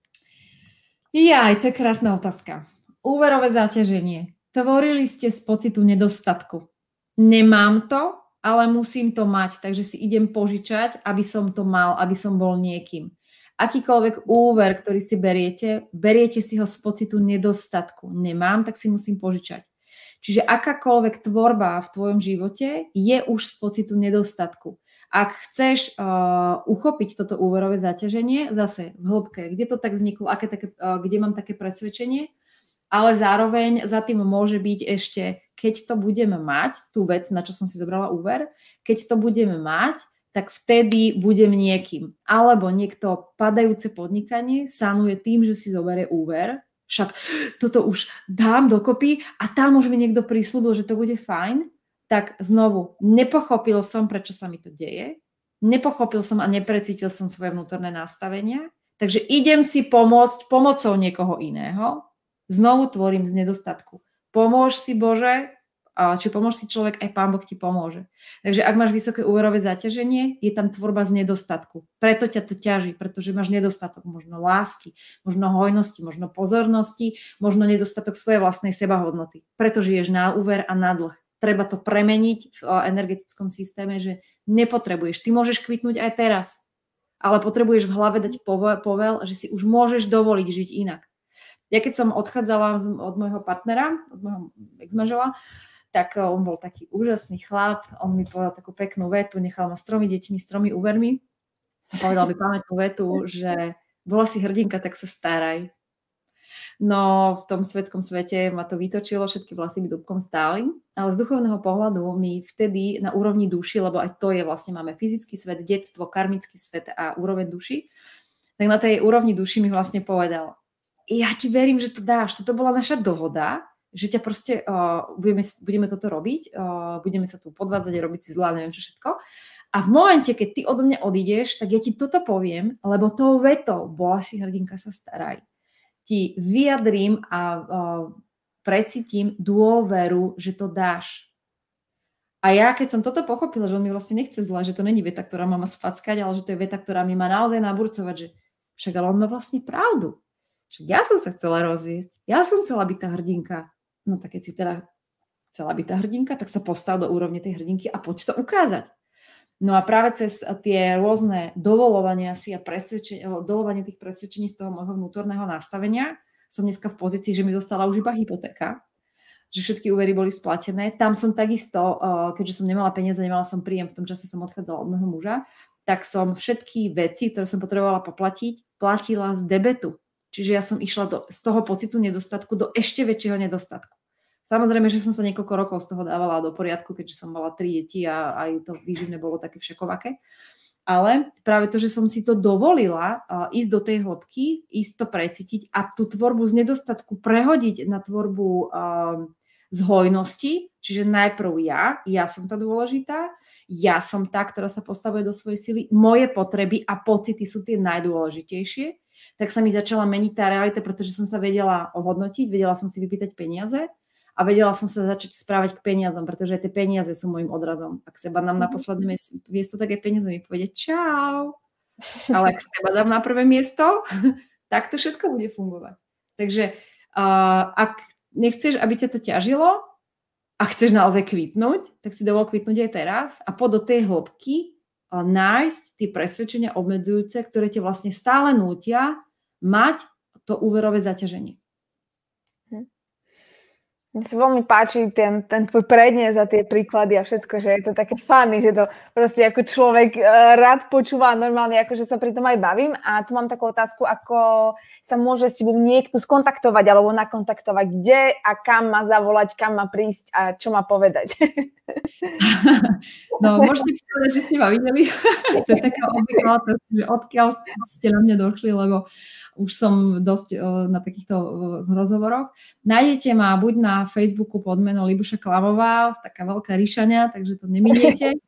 Jaj, to je krásna otázka. Úverové zaťaženie. Tvorili ste z pocitu nedostatku. Nemám to, ale musím to mať, takže si idem požičať, aby som to mal, aby som bol niekým. Akýkoľvek úver, ktorý si beriete, beriete si ho z pocitu nedostatku. Nemám, tak si musím požičať. Čiže akákoľvek tvorba v tvojom živote je už z pocitu nedostatku. Ak chceš uh, uchopiť toto úverové zaťaženie, zase v hĺbke, kde to tak vzniklo, aké také, uh, kde mám také presvedčenie, ale zároveň za tým môže byť ešte, keď to budeme mať, tú vec, na čo som si zobrala úver, keď to budeme mať, tak vtedy budem niekým. Alebo niekto padajúce podnikanie sanuje tým, že si zoberie úver, však toto už dám dokopy a tam už mi niekto prislúbil, že to bude fajn, tak znovu, nepochopil som, prečo sa mi to deje, nepochopil som a neprecítil som svoje vnútorné nastavenia, takže idem si pomôcť pomocou niekoho iného, znovu tvorím z nedostatku. Pomôž si, Bože, či pomôž si človek, aj Pán Boh ti pomôže. Takže ak máš vysoké úverové zaťaženie, je tam tvorba z nedostatku. Preto ťa to ťaží, pretože máš nedostatok možno lásky, možno hojnosti, možno pozornosti, možno nedostatok svojej vlastnej sebahodnoty. Preto žiješ na úver a na dlh. Treba to premeniť v energetickom systéme, že nepotrebuješ. Ty môžeš kvitnúť aj teraz, ale potrebuješ v hlave dať povel, že si už môžeš dovoliť žiť inak. Ja keď som odchádzala od môjho partnera, od môjho ex-manžela, tak on bol taký úžasný chlap, on mi povedal takú peknú vetu, nechal ma s tromi deťmi, s tromi úvermi a povedal mi pamätnú vetu, že bola si hrdinka, tak sa staraj. No v tom svetskom svete ma to vytočilo, všetky vlasy mi dúbkom stáli, ale z duchovného pohľadu mi vtedy na úrovni duši, lebo aj to je vlastne, máme fyzický svet, detstvo, karmický svet a úroveň duši, tak na tej úrovni duši mi vlastne povedal, ja ti verím, že to dáš, toto bola naša dohoda, že ťa proste, uh, budeme, budeme toto robiť, uh, budeme sa tu podvádzať a robiť si zlá, neviem čo všetko. A v momente, keď ty odo mňa odídeš, tak ja ti toto poviem, lebo tou vetou, bola si hrdinka, sa staraj, ti vyjadrím a uh, precítim dôveru, že to dáš. A ja, keď som toto pochopila, že on mi vlastne nechce zle, že to není veta, ktorá má ma sfackať, ale že to je veta, ktorá mi má naozaj naburcovať, že však ale on má vlastne pravdu. Že ja som sa chcela rozviesť, ja som chcela byť tá hrdinka. No tak keď si teda chcela byť tá hrdinka, tak sa postav do úrovne tej hrdinky a poď to ukázať. No a práve cez tie rôzne dovolovania si a presvedčenie, dovolovanie tých presvedčení z toho môjho vnútorného nastavenia som dneska v pozícii, že mi zostala už iba hypotéka, že všetky úvery boli splatené. Tam som takisto, keďže som nemala peniaze, nemala som príjem, v tom čase som odchádzala od môjho muža, tak som všetky veci, ktoré som potrebovala poplatiť, platila z debetu. Čiže ja som išla do, z toho pocitu nedostatku do ešte väčšieho nedostatku. Samozrejme, že som sa niekoľko rokov z toho dávala do poriadku, keďže som mala tri deti a aj to výživné bolo také všakovaké. Ale práve to, že som si to dovolila uh, ísť do tej hĺbky, ísť to precítiť a tú tvorbu z nedostatku prehodiť na tvorbu uh, z hojnosti, čiže najprv ja, ja som tá dôležitá, ja som tá, ktorá sa postavuje do svojej sily, moje potreby a pocity sú tie najdôležitejšie, tak sa mi začala meniť tá realita, pretože som sa vedela ohodnotiť, vedela som si vypýtať peniaze a vedela som sa začať správať k peniazom, pretože tie peniaze sú môjim odrazom. Ak seba dám na posledné miesto, tak aj peniaze mi povedia čau. Ale ak seba dám na prvé miesto, tak to všetko bude fungovať. Takže uh, ak nechceš, aby ťa to ťažilo a chceš naozaj kvitnúť, tak si dovol kvitnúť aj teraz a poď do tej hĺbky a nájsť tie presvedčenia obmedzujúce, ktoré ťa vlastne stále nútia mať to úverové zaťaženie. Mne sa veľmi páči ten, ten tvoj prednes za tie príklady a všetko, že je to také funny, že to proste ako človek uh, rád počúva normálne, akože sa pri tom aj bavím. A tu mám takú otázku, ako sa môže s tebou niekto skontaktovať alebo nakontaktovať, kde a kam má zavolať, kam má prísť a čo má povedať. No, môžete povedať, že ste ma videli. To je taká obvyklá, že odkiaľ ste na mňa došli, lebo už som dosť na takýchto rozhovoroch. Nájdete ma buď na Facebooku pod menom Libuša Klamová, taká veľká ríšania, takže to neminiete.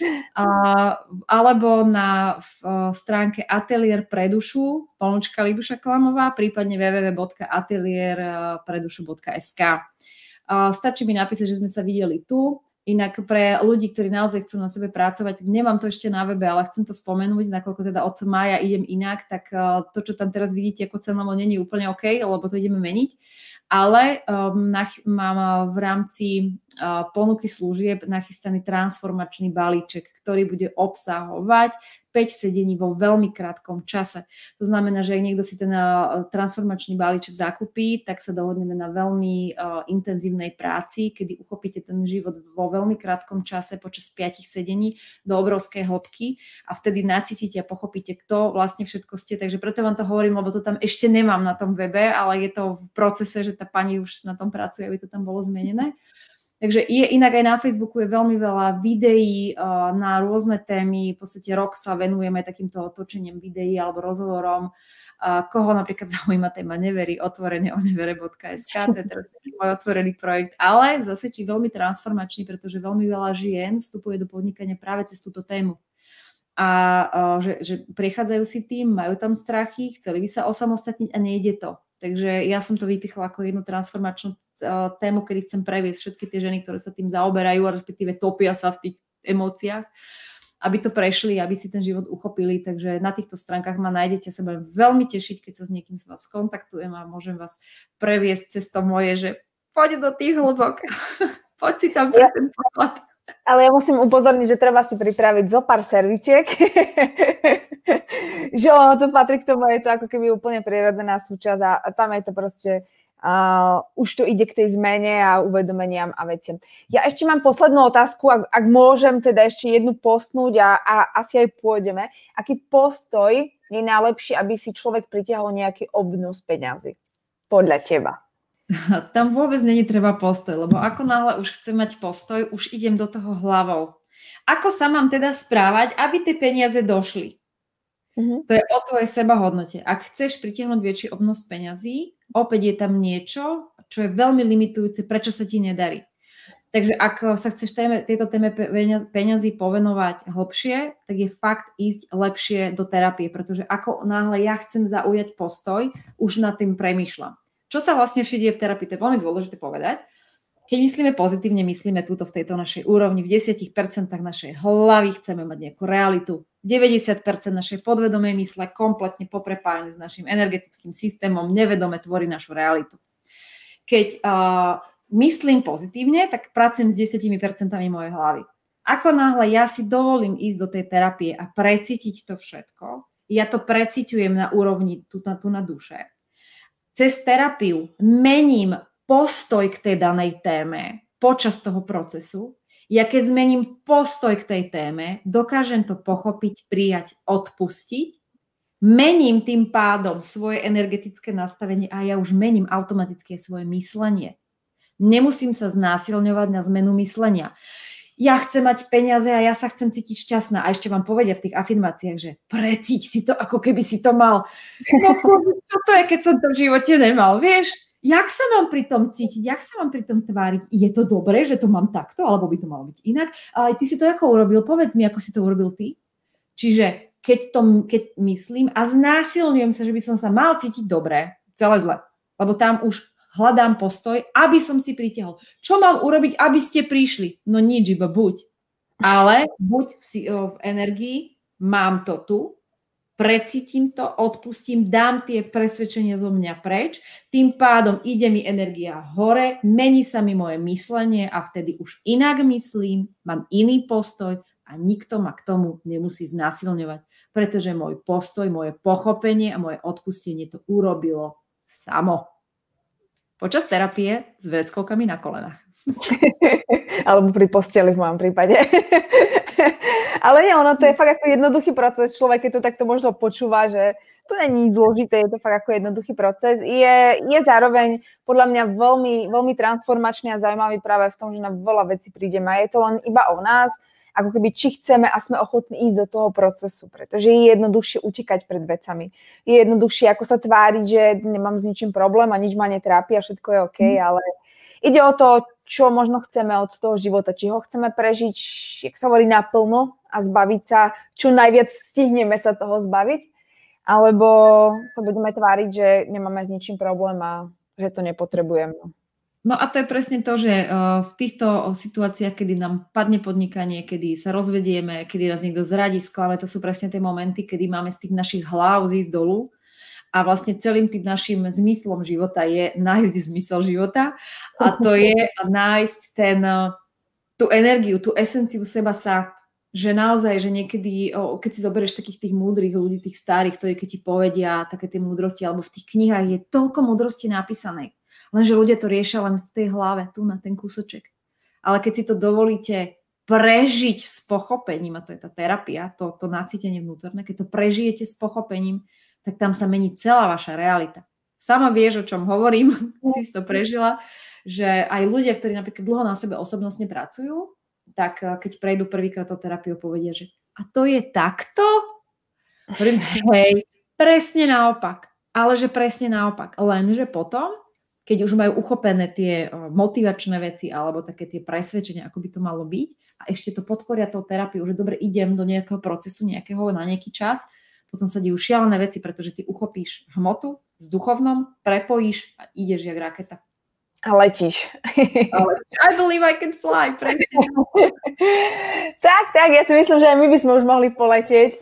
Alebo na stránke Ateliér pre dušu, polnočka Libuša Klamová, prípadne w w w bodka atelier pre dušu bodka es ká. Stačí mi napísať, že sme sa videli tu. Inak pre ľudí, ktorí naozaj chcú na sebe pracovať, nemám to ešte na webe, ale chcem to spomenúť, nakoľko teda od mája idem inak, tak to, čo tam teraz vidíte ako cenovo, nie je úplne OK, lebo to ideme meniť. Ale um, nach- mám v rámci uh, ponuky služieb nachystaný transformačný balíček, ktorý bude obsahovať päť sedení vo veľmi krátkom čase. To znamená, že ak niekto si ten uh, transformačný balíček zakúpí, tak sa dohodneme na veľmi uh, intenzívnej práci, kedy uchopíte ten život vo veľmi krátkom čase počas piatich sedení do obrovskej hĺbky a vtedy nacítite a pochopíte, kto vlastne všetko ste. Takže preto vám to hovorím, lebo to tam ešte nemám na tom webe, ale je to v procese, že tá pani už na tom pracuje, aby to tam bolo zmenené. Takže je, inak aj na Facebooku je veľmi veľa videí uh, na rôzne témy. V podstate rok sa venujeme takýmto točením videí alebo rozhovorom. Uh, koho napríklad zaujíma téma nevery, otvorenie o nevere bodka es ká, to je teraz taký môj otvorený projekt. Ale zase či veľmi transformačný, pretože veľmi veľa žien vstupuje do podnikania práve cez túto tému. A uh, že, že prechádzajú si tým, majú tam strachy, chceli by sa osamostatniť a nejde to. Takže ja som to vypichla ako jednu transformačnú tému, kedy chcem previesť všetky tie ženy, ktoré sa tým zaoberajú a respektíve topia sa v tých emóciách, aby to prešli, aby si ten život uchopili. Takže na týchto stránkach ma nájdete, sa budem veľmi tešiť, keď sa s niekým z vás kontaktujem a môžem vás previesť cez to moje, že poď do tých hlbok, poď si tam pre ten pohľad. Ale ja musím upozorniť, že treba si pripraviť zo pár servičiek. Že ono to patrí k tomu, je to ako keby úplne prirodzená súčasť a, a tam je to proste, uh, už to ide k tej zmene a uvedomeniam a veciam. Ja ešte mám poslednú otázku, ak, ak môžem teda ešte jednu postnúť a, a asi aj pôjdeme. Aký postoj je najlepší, aby si človek pritiahol nejaký obnos peňazí? Podľa teba. Tam vôbec není treba postoj, lebo ako náhle už chcem mať postoj, už idem do toho hlavou. Ako sa mám teda správať, aby tie peniaze došli? Uh-huh. To je o tvojej sebahodnote. Ak chceš pritiahnuť väčší obnos peňazí, opäť je tam niečo, čo je veľmi limitujúce, prečo sa ti nedarí. Takže ak sa chceš téme, tejto téme peňazí povenovať hlbšie, tak je fakt ísť lepšie do terapie, pretože ako náhle ja chcem zaujať postoj, už nad tým premýšľam. Čo sa vlastne deje v terapii, to je veľmi dôležité povedať. Keď myslíme pozitívne, myslíme túto v tejto našej úrovni, v desať percent našej hlavy chceme mať nejakú realitu, deväťdesiat percent našej podvedomej mysle kompletne poprepájane s našim energetickým systémom, nevedome tvorí našu realitu. Keď uh, myslím pozitívne, tak pracujem s desať percent mojej hlavy. Ako náhle ja si dovolím ísť do tej terapie a precítiť to všetko, ja to preciťujem na úrovni tu na, tu na duše, cez terapiu mením postoj k tej danej téme počas toho procesu. Ja keď zmením postoj k tej téme, dokážem to pochopiť, prijať, odpustiť, mením tým pádom svoje energetické nastavenie a ja už mením automaticky svoje myslenie. Nemusím sa znásilňovať na zmenu myslenia. Ja chcem mať peniaze a ja sa chcem cítiť šťastná. A ešte vám povedia v tých afirmáciách, že precíť si to, ako keby si to mal. No čo to je, keď som to v živote nemal, vieš? Jak sa mám pri tom cítiť? Jak sa mám pri tom tváriť? Je to dobré, že to mám takto, alebo by to malo byť inak? Ale ty si to ako urobil? Povedz mi, ako si to urobil ty. Čiže keď, to, keď myslím a znásilňujem sa, že by som sa mal cítiť dobre, celé zle. Lebo tam už hľadám postoj, aby som si pritiahol. Čo mám urobiť, aby ste prišli? No nič, iba buď. Ale buď v, v energii, mám to tu, precítim to, odpustím, dám tie presvedčenia zo mňa preč, tým pádom ide mi energia hore, mení sa mi moje myslenie a vtedy už inak myslím, mám iný postoj a nikto ma k tomu nemusí znásilňovať. pretože môj postoj, moje pochopenie a moje odpustenie to urobilo samo. Počas terapie s vreckovkami na kolenách. Alebo pri posteli v mojom prípade. Ale nie, ono to je fakt ako jednoduchý proces. Človek, keď to takto možno počúva, že to nie je nič zložité, je to fakt ako jednoduchý proces. Je, je zároveň podľa mňa veľmi, veľmi transformačný a zaujímavý práve v tom, že na veľa vecí prídeme. A je to len iba o nás, ako keby či chceme a sme ochotní ísť do toho procesu, pretože je jednoduchšie utekať pred vecami. Je jednoduchšie ako sa tváriť, že nemám s ničím problém a nič ma netrápi a všetko je OK, ale ide o to, čo možno chceme od toho života. Či ho chceme prežiť, jak sa hovorí, naplno a zbaviť sa, čo najviac stihneme sa toho zbaviť, alebo to budeme tváriť, že nemáme s ničím problém a že to nepotrebujeme. No a to je presne to, že v týchto situáciách, kedy nám padne podnikanie, kedy sa rozvedieme, kedy nás niekto zradí, sklame, to sú presne tie momenty, kedy máme z tých našich hlav zísť dolu. A vlastne celým tým našim zmyslom života je nájsť zmysel života a to je nájsť ten, tú energiu, tú esenciu seba sa, že naozaj, že niekedy, keď si zoberieš takých tých múdrych ľudí, tých starých, ktorí keď ti povedia také tie múdrosti, alebo v tých knihách je toľko múdrosti napísanej, lenže ľudia to riešia len v tej hlave, tu na ten kúsoček. Ale keď si to dovolíte prežiť s pochopením, a to je tá terapia, to, to nacítenie vnútorné, keď to prežijete s pochopením, tak tam sa mení celá vaša realita. Sama vieš, o čom hovorím, si to prežila, že aj ľudia, ktorí napríklad dlho na sebe osobnostne pracujú, tak keď prejdú prvýkrát tú terapiu, povedia, že a to je takto? Hovorím, hej, presne naopak. Ale že presne naopak. Lenže potom, keď už majú uchopené tie motivačné veci alebo také tie presvedčenia, ako by to malo byť a ešte to podporia tou terapiou, že dobre, idem do nejakého procesu, nejakého na nejaký čas, potom sa dejú šialené veci, pretože ty uchopíš hmotu s duchovnom, prepojíš a ideš jak raketa. A letíš. I believe I can fly, presne. Tak, tak, ja si myslím, že aj my by sme už mohli poletieť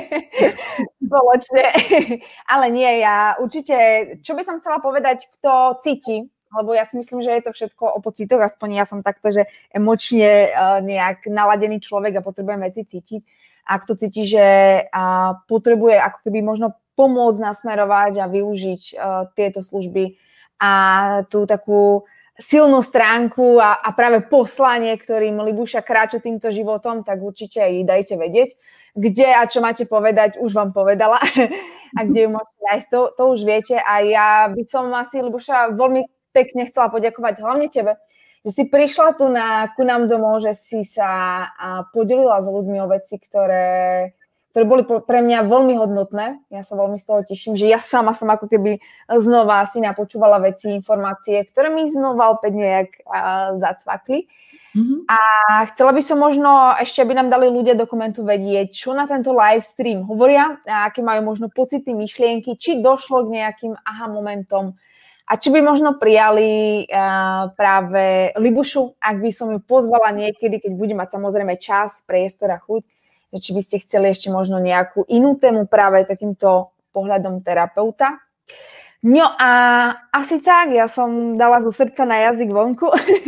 spoločne. Ale nie, ja určite, čo by som chcela povedať, kto cíti, lebo ja si myslím, že je to všetko o pocitoch, aspoň ja som takto, že emočne uh, nejak naladený človek a potrebujem veci cítiť. A kto cíti, že uh, potrebuje ako keby možno pomôcť nasmerovať a využiť uh, tieto služby a tú takú silnú stránku a, a práve poslanie, ktorým Libuša kráča týmto životom, tak určite jej dajte vedieť, kde a čo máte povedať, už vám povedala a kde ju môžete nájsť, to, to už viete. A ja by som asi, Libuša, veľmi pekne chcela poďakovať hlavne tebe, že si prišla tu na, ku nám domov, že si sa a podelila s ľuďmi o veci, ktoré, ktoré boli pre mňa veľmi hodnotné. Ja sa veľmi z toho teším, že ja sama som ako keby znova si napočúvala veci, informácie, ktoré mi znova opäť nejak a, zacvakli. Mm-hmm. A chcela by som možno ešte, aby nám dali ľudia do komentu vedieť, čo na tento live stream hovoria, a aké majú možno pocity, myšlienky, či došlo k nejakým aha momentom, a či by možno prijali uh, práve Libušu, ak by som ju pozvala niekedy, keď bude mať samozrejme čas, priestor a chuť, že či by ste chceli ešte možno nejakú inú tému práve takýmto pohľadom terapeuta. No a asi tak, ja som dala zo srdca na jazyk vonku,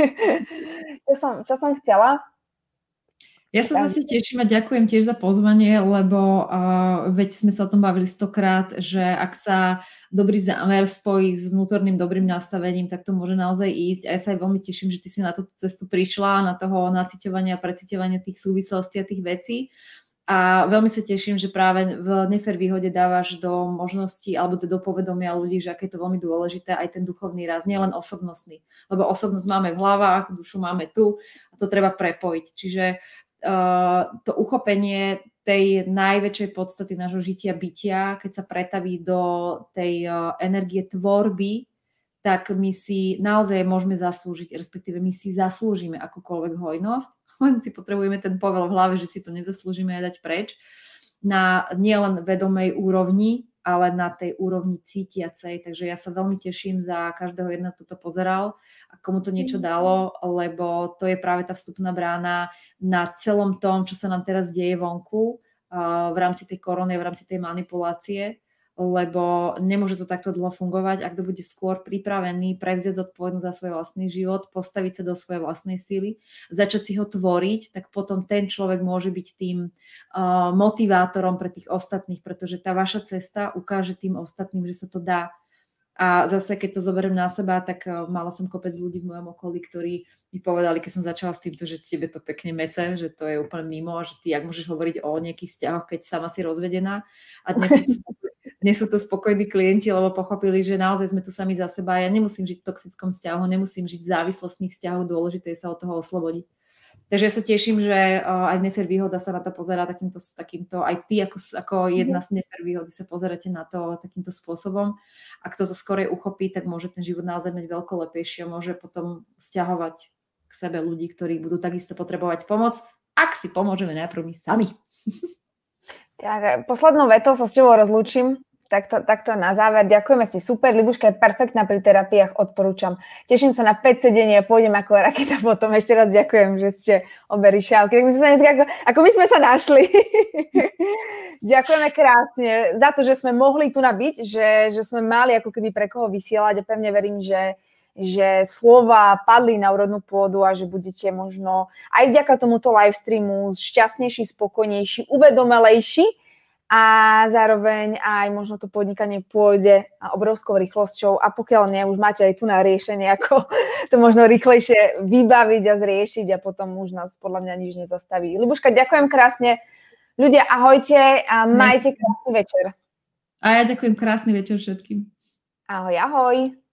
čo, som, čo som chcela. Ja sa zase teším a ďakujem tiež za pozvanie, lebo uh, veď sme sa o tom bavili stokrát, že ak sa dobrý zámer spojí s vnútorným dobrým nastavením, tak to môže naozaj ísť. A ja sa aj veľmi teším, že ty si na túto cestu prišla, na toho naciťovania a preciťovania tých súvislostí a tých vecí. A veľmi sa teším, že práve v Nefer výhode dávaš do možností alebo do povedomia ľudí, že aké je to veľmi dôležité aj ten duchovný rast, nielen osobnostný. Lebo osobnosť máme v hlavách, dušu máme tu a to treba prepojiť. Čiže Uh, to uchopenie tej najväčšej podstaty nášho žitia, bytia, keď sa pretaví do tej uh, energie tvorby, tak my si naozaj môžeme zaslúžiť, respektíve my si zaslúžime akúkoľvek hojnosť, len si potrebujeme ten povel v hlave, že si to nezaslúžime a dať preč na nielen vedomej úrovni, ale na tej úrovni cítiacej. Takže ja sa veľmi teším za každého jedného, kto to pozeral a komu to niečo dalo, lebo to je práve tá vstupná brána na celom tom, čo sa nám teraz deje vonku v rámci tej korony, v rámci tej manipulácie. lebo nemôže to takto dlho fungovať. Ak to bude skôr pripravený prevziať zodpovednosť za svoj vlastný život, postaviť sa do svojej vlastnej síly, začať si ho tvoriť, tak potom ten človek môže byť tým uh, motivátorom pre tých ostatných, pretože tá vaša cesta ukáže tým ostatným, že sa to dá. A zase, keď to zoberiem na seba, tak uh, mala som kopec ľudí v mojom okolí, ktorí mi povedali, keď som začala s týmto, že tebe to pekne mece, že to je úplne mimo, že ty jak môžeš hovoriť o nejakých vzťahoch, keď sama si rozvedená. A dnes sú to Dnes sú to spokojní klienti, lebo pochopili, že naozaj sme tu sami za seba. Ja nemusím žiť v toxickom vzťahu, nemusím žiť v závislostných vzťahoch, dôležité je sa od toho oslobodiť. Takže ja sa teším, že aj Nefer výhoda sa na to pozerá takýmto, takýmto aj ty ako, ako jedna z Nefer výhody sa pozeráte na to takýmto spôsobom. Ak to skorej uchopí, tak môže ten život naozaj mať veľko lepšie a môže potom sťahovať k sebe ľudí, ktorí budú takisto potrebovať pomoc, ak si pomôžeme najprv my sami. Tak, poslednou vetou sa s tebou rozlúčim. Takto, takto na záver. Ďakujeme si, super. Libuška je perfektná pri terapiách, odporúčam. Teším sa na päť sedenie, pôjdem ako raketa potom. Ešte raz ďakujem, že ste obe ryšávky. Ako, ako my sme sa našli. Ďakujeme krásne za to, že sme mohli tu nabiť, že, že sme mali ako keby pre koho vysielať a pevne verím, že, že slova padli na úrodnú pôdu a že budete možno aj vďaka tomuto livestreamu šťastnejší, spokojnejší, uvedomelejší. A zároveň aj možno to podnikanie pôjde obrovskou rýchlosťou a pokiaľ nie, už máte aj tu na riešenie, ako to možno rýchlejšie vybaviť a zriešiť a potom už nás podľa mňa nič nezastaví. Libuška, ďakujem krásne. Ľudia, ahojte a majte krásny večer. A ja ďakujem, krásny večer všetkým. Ahoj, ahoj.